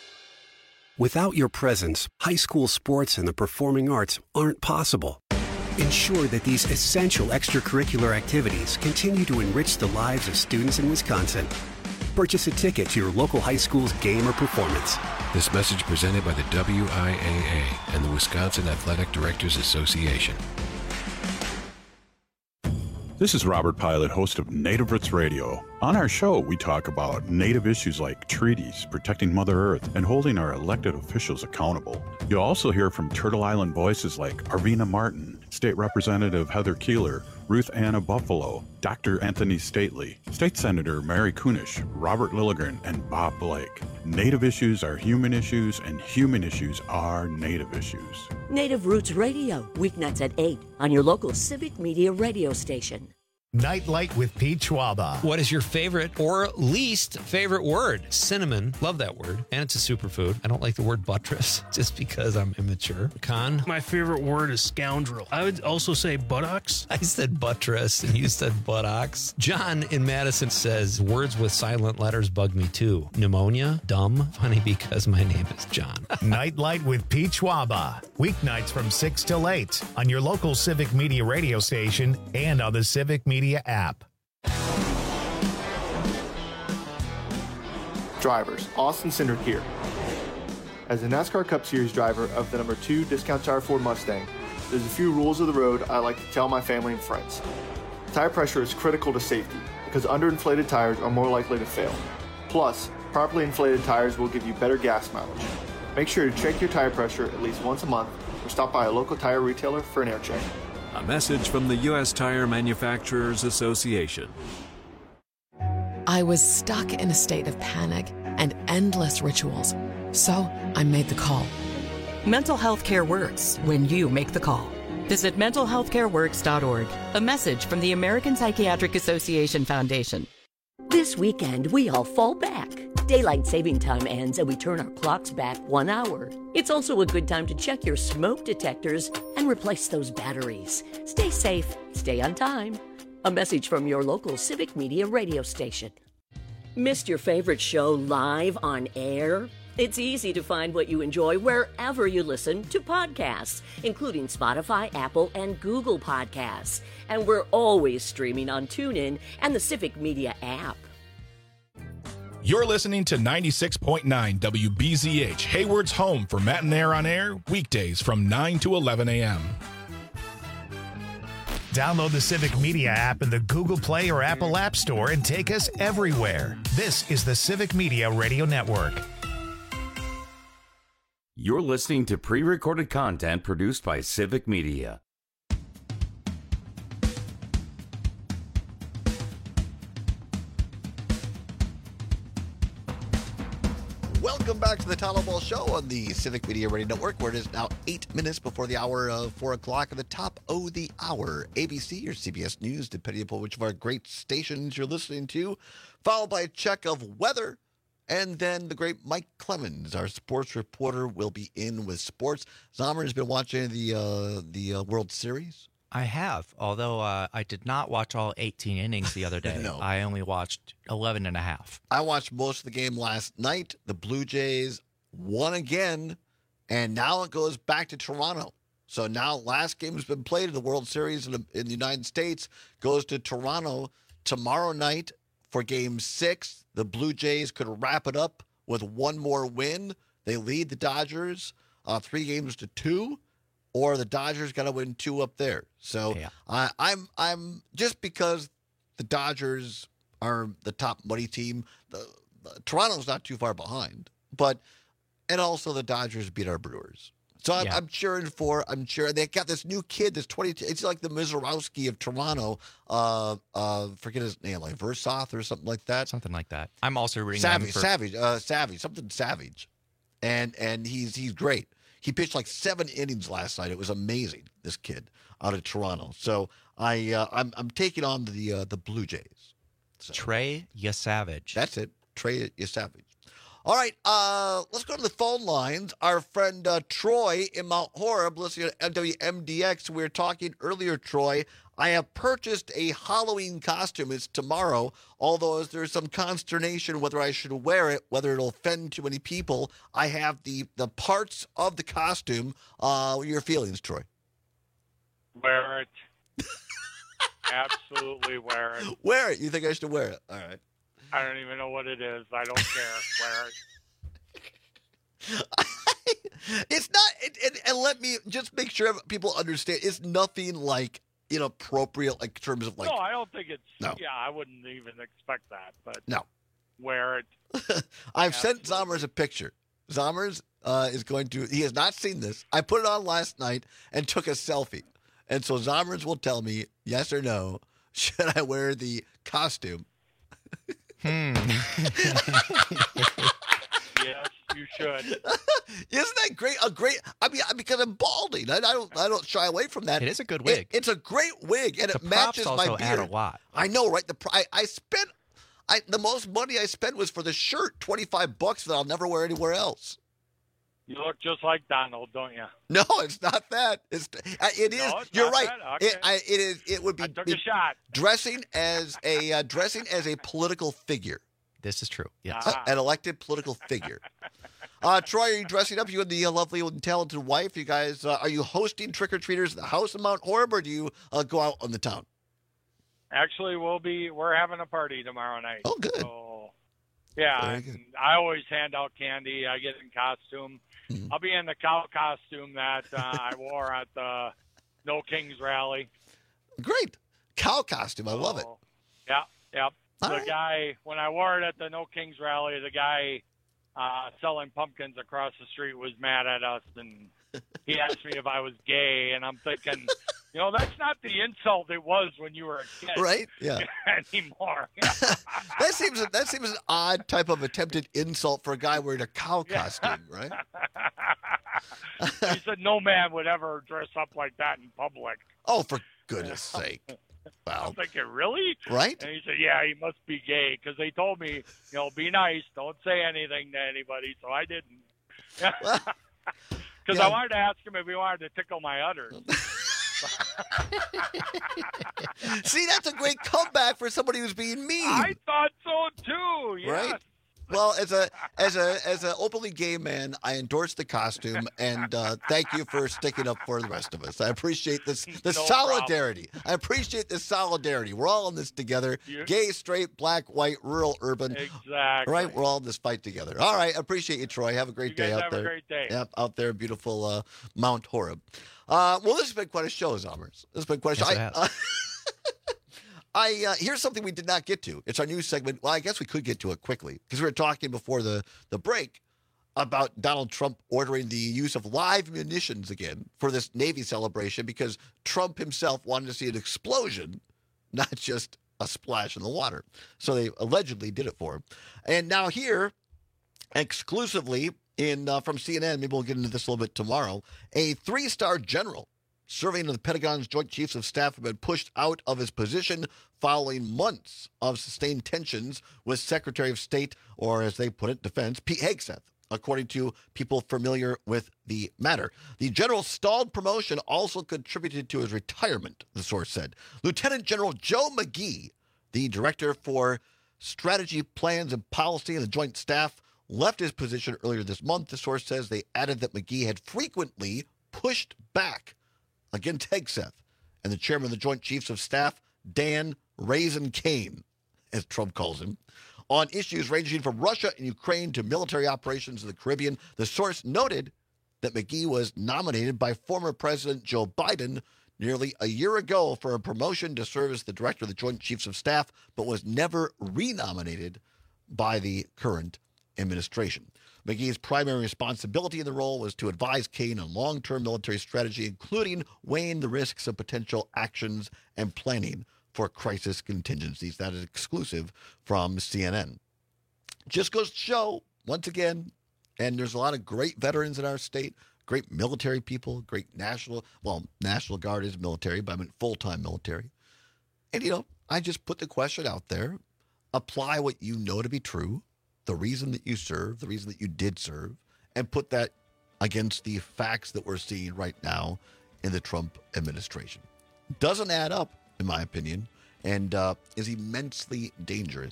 Without your presence, high school sports and the performing arts aren't possible. Ensure that these essential extracurricular activities continue to enrich the lives of students in Wisconsin. Purchase a ticket to your local high school's game or performance. This message presented by the W I A A and the Wisconsin Athletic Directors Association. This is Robert Pilot, host of Native Roots Radio. On our show, we talk about Native issues like treaties, protecting Mother Earth, and holding our elected officials accountable. You'll also hear from Turtle Island voices like Arvina Martin, State Representative Heather Keeler, Ruth Anna Buffalo, Doctor Anthony Stately, State Senator Mary Kunish, Robert Lilligren, and Bob Blake. Native issues are human issues, and human issues are Native issues. Native Roots Radio, weeknights at eight on your local Civic Media radio station. Nightlight with Pete Schwaba. What is your favorite or least favorite word? Cinnamon. Love that word. And it's a superfood. I don't like the word buttress just because I'm immature. Con? My favorite word is scoundrel. I would also say buttocks. I said buttress and you said buttocks. John in Madison says words with silent letters bug me too. Pneumonia. Dumb. Funny because my name is John. Nightlight with Pete Schwaba. Weeknights from six till eight on your local Civic Media radio station and on the Civic Media app. Drivers, Austin Cindric here. As a NASCAR Cup Series driver of the number two Discount Tire Ford Mustang, there's a few rules of the road I like to tell my family and friends. Tire pressure is critical to safety because underinflated tires are more likely to fail. Plus, properly inflated tires will give you better gas mileage. Make sure to check your tire pressure at least once a month or stop by a local tire retailer for an air check. A message from the U S Tire Manufacturers Association. I was stuck in a state of panic and endless rituals, so I made the call. Mental health care works when you make the call. Visit mental health care works dot org. A message from the American Psychiatric Association Foundation. This weekend, we all fall back. Daylight saving time ends and we turn our clocks back one hour. It's also a good time to check your smoke detectors and replace those batteries. Stay safe, stay on time. A message from your local Civic Media radio station. Missed your favorite show live on air? It's easy to find what you enjoy wherever you listen to podcasts, including Spotify, Apple, and Google Podcasts. And we're always streaming on TuneIn and the Civic Media app. You're listening to ninety-six point nine W B Z H, Hayward's home for Matt and Air on Air, weekdays from nine to eleven a.m. Download the Civic Media app in the Google Play or Apple App Store and take us everywhere. This is the Civic Media Radio Network. You're listening to pre-recorded content produced by Civic Media. Welcome back to the Tyler Ball Show on the Civic Media Radio Network, where it is now eight minutes before the hour of four o'clock at the top of the hour. A B C or C B S News, depending upon which of our great stations you're listening to, followed by a check of weather. And then the great Mike Clemens, our sports reporter, will be in with sports. Zomer has been watching the uh, the uh, World Series. I have, although uh, I did not watch all eighteen innings the other day. No. I only watched eleven and a half. I watched most of the game last night. The Blue Jays won again, and now it goes back to Toronto. So now last game has been played in the World Series in the, in the United States, goes to Toronto tomorrow night for game six. The Blue Jays could wrap it up with one more win. They lead the Dodgers uh, three games to two, or the Dodgers got to win two up there. So Yeah. I, I'm I'm just because the Dodgers are the top money team. The, the, Toronto's not too far behind, but and also the Dodgers beat our Brewers. So I'm, Yeah. I'm cheering for. I'm sure they got this new kid. This twenty. It's like the Mizorowski of Toronto. Uh, uh, forget his name, like Versoth or something like that. Something like that. I'm also reading Savage, for, Savage, uh, Savage, something Savage, and and he's he's great. He pitched like seven innings last night. It was amazing. This kid out of Toronto. So I uh, I'm I'm taking on the uh, the Blue Jays. So. Trey Yesavage. That's it. Trey Yesavage. All right, uh, let's go to the phone lines. Our friend uh, Troy in Mount Horeb, listening to M W M D X. We were talking earlier, Troy. I have purchased a Halloween costume. It's tomorrow, although there's some consternation whether I should wear it, whether it'll offend too many people. I have the, the parts of the costume. Uh, what are your feelings, Troy? Wear it. Absolutely wear it. Wear it. You think I should wear it? All right. I don't even know what it is. I don't care. Wear it. It's not, and, and, and let me just make sure people understand. It's nothing like inappropriate, like in terms of like. No, I don't think it's. No. Yeah, I wouldn't even expect that. But no, wear it. I've Absolutely. sent Zommers a picture. Zommers uh, is going to. He has not seen this. I put it on last night and took a selfie, and so Zommers will tell me yes or no. Should I wear the costume? Hmm. Yes, you should. Isn't that great? A great. I mean, because I'm balding. I, I don't. I don't shy away from that. It is a good wig. It, it's a great wig, and the it matches props my also beard. add a lot. I know, right? The I, I spent. I the most money I spent was for the shirt, twenty five bucks that I'll never wear anywhere else. You look just like Donald, don't you? No, it's not that. It's it is. No, it's you're not right. that? Okay. It, I, it is. It would be. I took a shot. Dressing as a uh, dressing as a political figure. This is true. Yes, uh, an elected political figure. Uh, Troy, are you dressing up? You and the uh, lovely and talented wife. You guys, uh, are you hosting trick or treaters at the house in Mount Horeb, or do you uh, go out on the town? Actually, we'll be. We're having a party tomorrow night. Oh, good. So, yeah, I always hand out candy. I get in costume. Mm-hmm. I'll be in the cow costume that uh, I wore at the No Kings rally. Great cow costume. I love it. Yeah, yeah. All the right. guy when I wore it at the No Kings rally, the guy uh, selling pumpkins across the street was mad at us, and he asked me if I was gay, and I'm thinking, you know, that's not the insult it was when you were a kid, Right? Yeah. anymore. That seems that seems an odd type of attempted insult for a guy wearing a cow costume, right? He said no man would ever dress up like that in public. Oh, for goodness sake. Wow. I'm thinking, really? Right? And he said, yeah, he must be gay, because they told me, you know, be nice, don't say anything to anybody, so I didn't. Because Yeah. I wanted to ask him if he wanted to tickle my udders. See, that's a great comeback for somebody who's being mean. I thought so, too, yes. Right? Well, as a as a as an openly gay man, I endorse the costume, and uh, thank you for sticking up for the rest of us. I appreciate this the No solidarity. I appreciate the solidarity. We're all in this together. You- Gay, straight, black, white, rural, urban. Exactly. Right? We're all in this fight together. All right. I appreciate you, Troy. Have a great You day guys out have a there. great day. Yep, out there, beautiful uh, Mount Horeb. Uh, well, this has been quite a show, Zommers. This has been quite a show. Yes, it I- has. uh, I uh, here's something we did not get to. It's our news segment. Well, I guess we could get to it quickly because we were talking before the, the break about Donald Trump ordering the use of live munitions again for this Navy celebration because Trump himself wanted to see an explosion, not just a splash in the water. So they allegedly did it for him. And now here, exclusively in uh, from C N N, maybe we'll get into this a little bit tomorrow, a three-star general serving in the Pentagon's Joint Chiefs of Staff have been pushed out of his position following months of sustained tensions with Secretary of State, or as they put it, Defense, Pete Hegseth, according to people familiar with the matter. The general's stalled promotion also contributed to his retirement, the source said. Lieutenant General Joe McGee, the director for strategy, plans, and policy in the Joint Staff, left his position earlier this month. The source says they added that McGee had frequently pushed back against Hegseth and the chairman of the Joint Chiefs of Staff, Dan Raisin Kane, as Trump calls him, on issues ranging from Russia and Ukraine to military operations in the Caribbean. The source noted that McGee was nominated by former President Joe Biden nearly a year ago for a promotion to serve as the director of the Joint Chiefs of Staff, but was never renominated by the current administration. McGee's primary responsibility in the role was to advise Kane on long-term military strategy, including weighing the risks of potential actions and planning for crisis contingencies. That is exclusive from C N N. Just goes to show, once again, and there's a lot of great veterans in our state, great military people, great national, well, National Guard is military, but I mean full-time military. And, you know, I just put the question out there. Apply what you know to be true, the reason that you serve, the reason that you did serve, and put that against the facts that we're seeing right now in the Trump administration. Doesn't add up, in my opinion, and uh, is immensely dangerous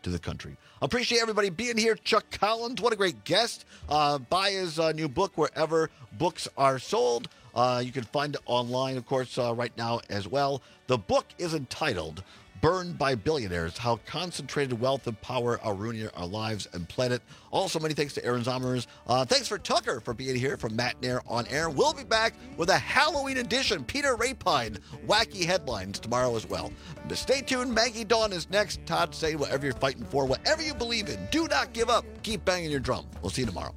to the country. Appreciate everybody being here. Chuck Collins, what a great guest. Uh, buy his uh, new book wherever books are sold. Uh, you can find it online, of course, uh, right now as well. The book is entitled Burned by Billionaires, How Concentrated Wealth and Power Are Ruining Our Lives and Planet. Also, many thanks to Aaron Zommers. Uh, thanks for Tucker for being here from Matt and Air on Air. We'll be back with a Halloween edition. Peter Rapine, wacky headlines tomorrow as well. But stay tuned. Maggie Dawn is next. Todd saying whatever you're fighting for, whatever you believe in, do not give up. Keep banging your drum. We'll see you tomorrow.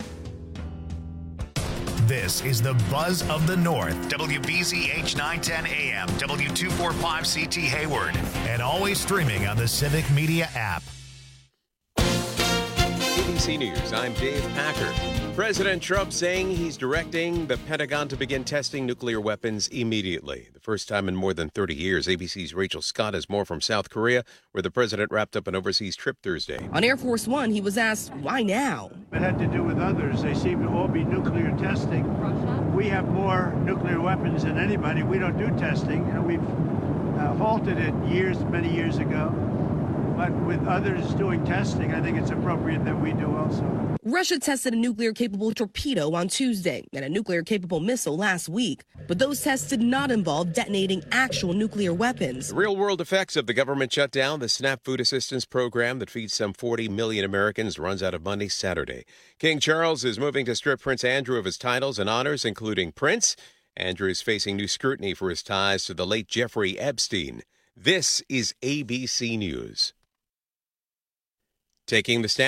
This is the Buzz of the North, W B Z H nine ten A M, W two forty-five C T Hayward, and always streaming on the Civic Media app. A B C News, I'm Dave Packer. President Trump saying he's directing the Pentagon to begin testing nuclear weapons immediately. The first time in more than thirty years. A B C's Rachel Scott has more from South Korea, where the president wrapped up an overseas trip Thursday. On Air Force One, he was asked, why now? It had to do with others. They seem to all be nuclear testing. We have more nuclear weapons than anybody. We don't do testing, and we've uh, halted it years, many years ago. But with others doing testing, I think it's appropriate that we do also. Russia tested a nuclear-capable torpedo on Tuesday and a nuclear-capable missile last week. But those tests did not involve detonating actual nuclear weapons. The real-world effects of the government shutdown, the SNAP food assistance program that feeds some forty million Americans, runs out of money Saturday. King Charles is moving to strip Prince Andrew of his titles and honors, including Prince. Andrew is facing new scrutiny for his ties to the late Jeffrey Epstein. This is A B C News. Taking the stand.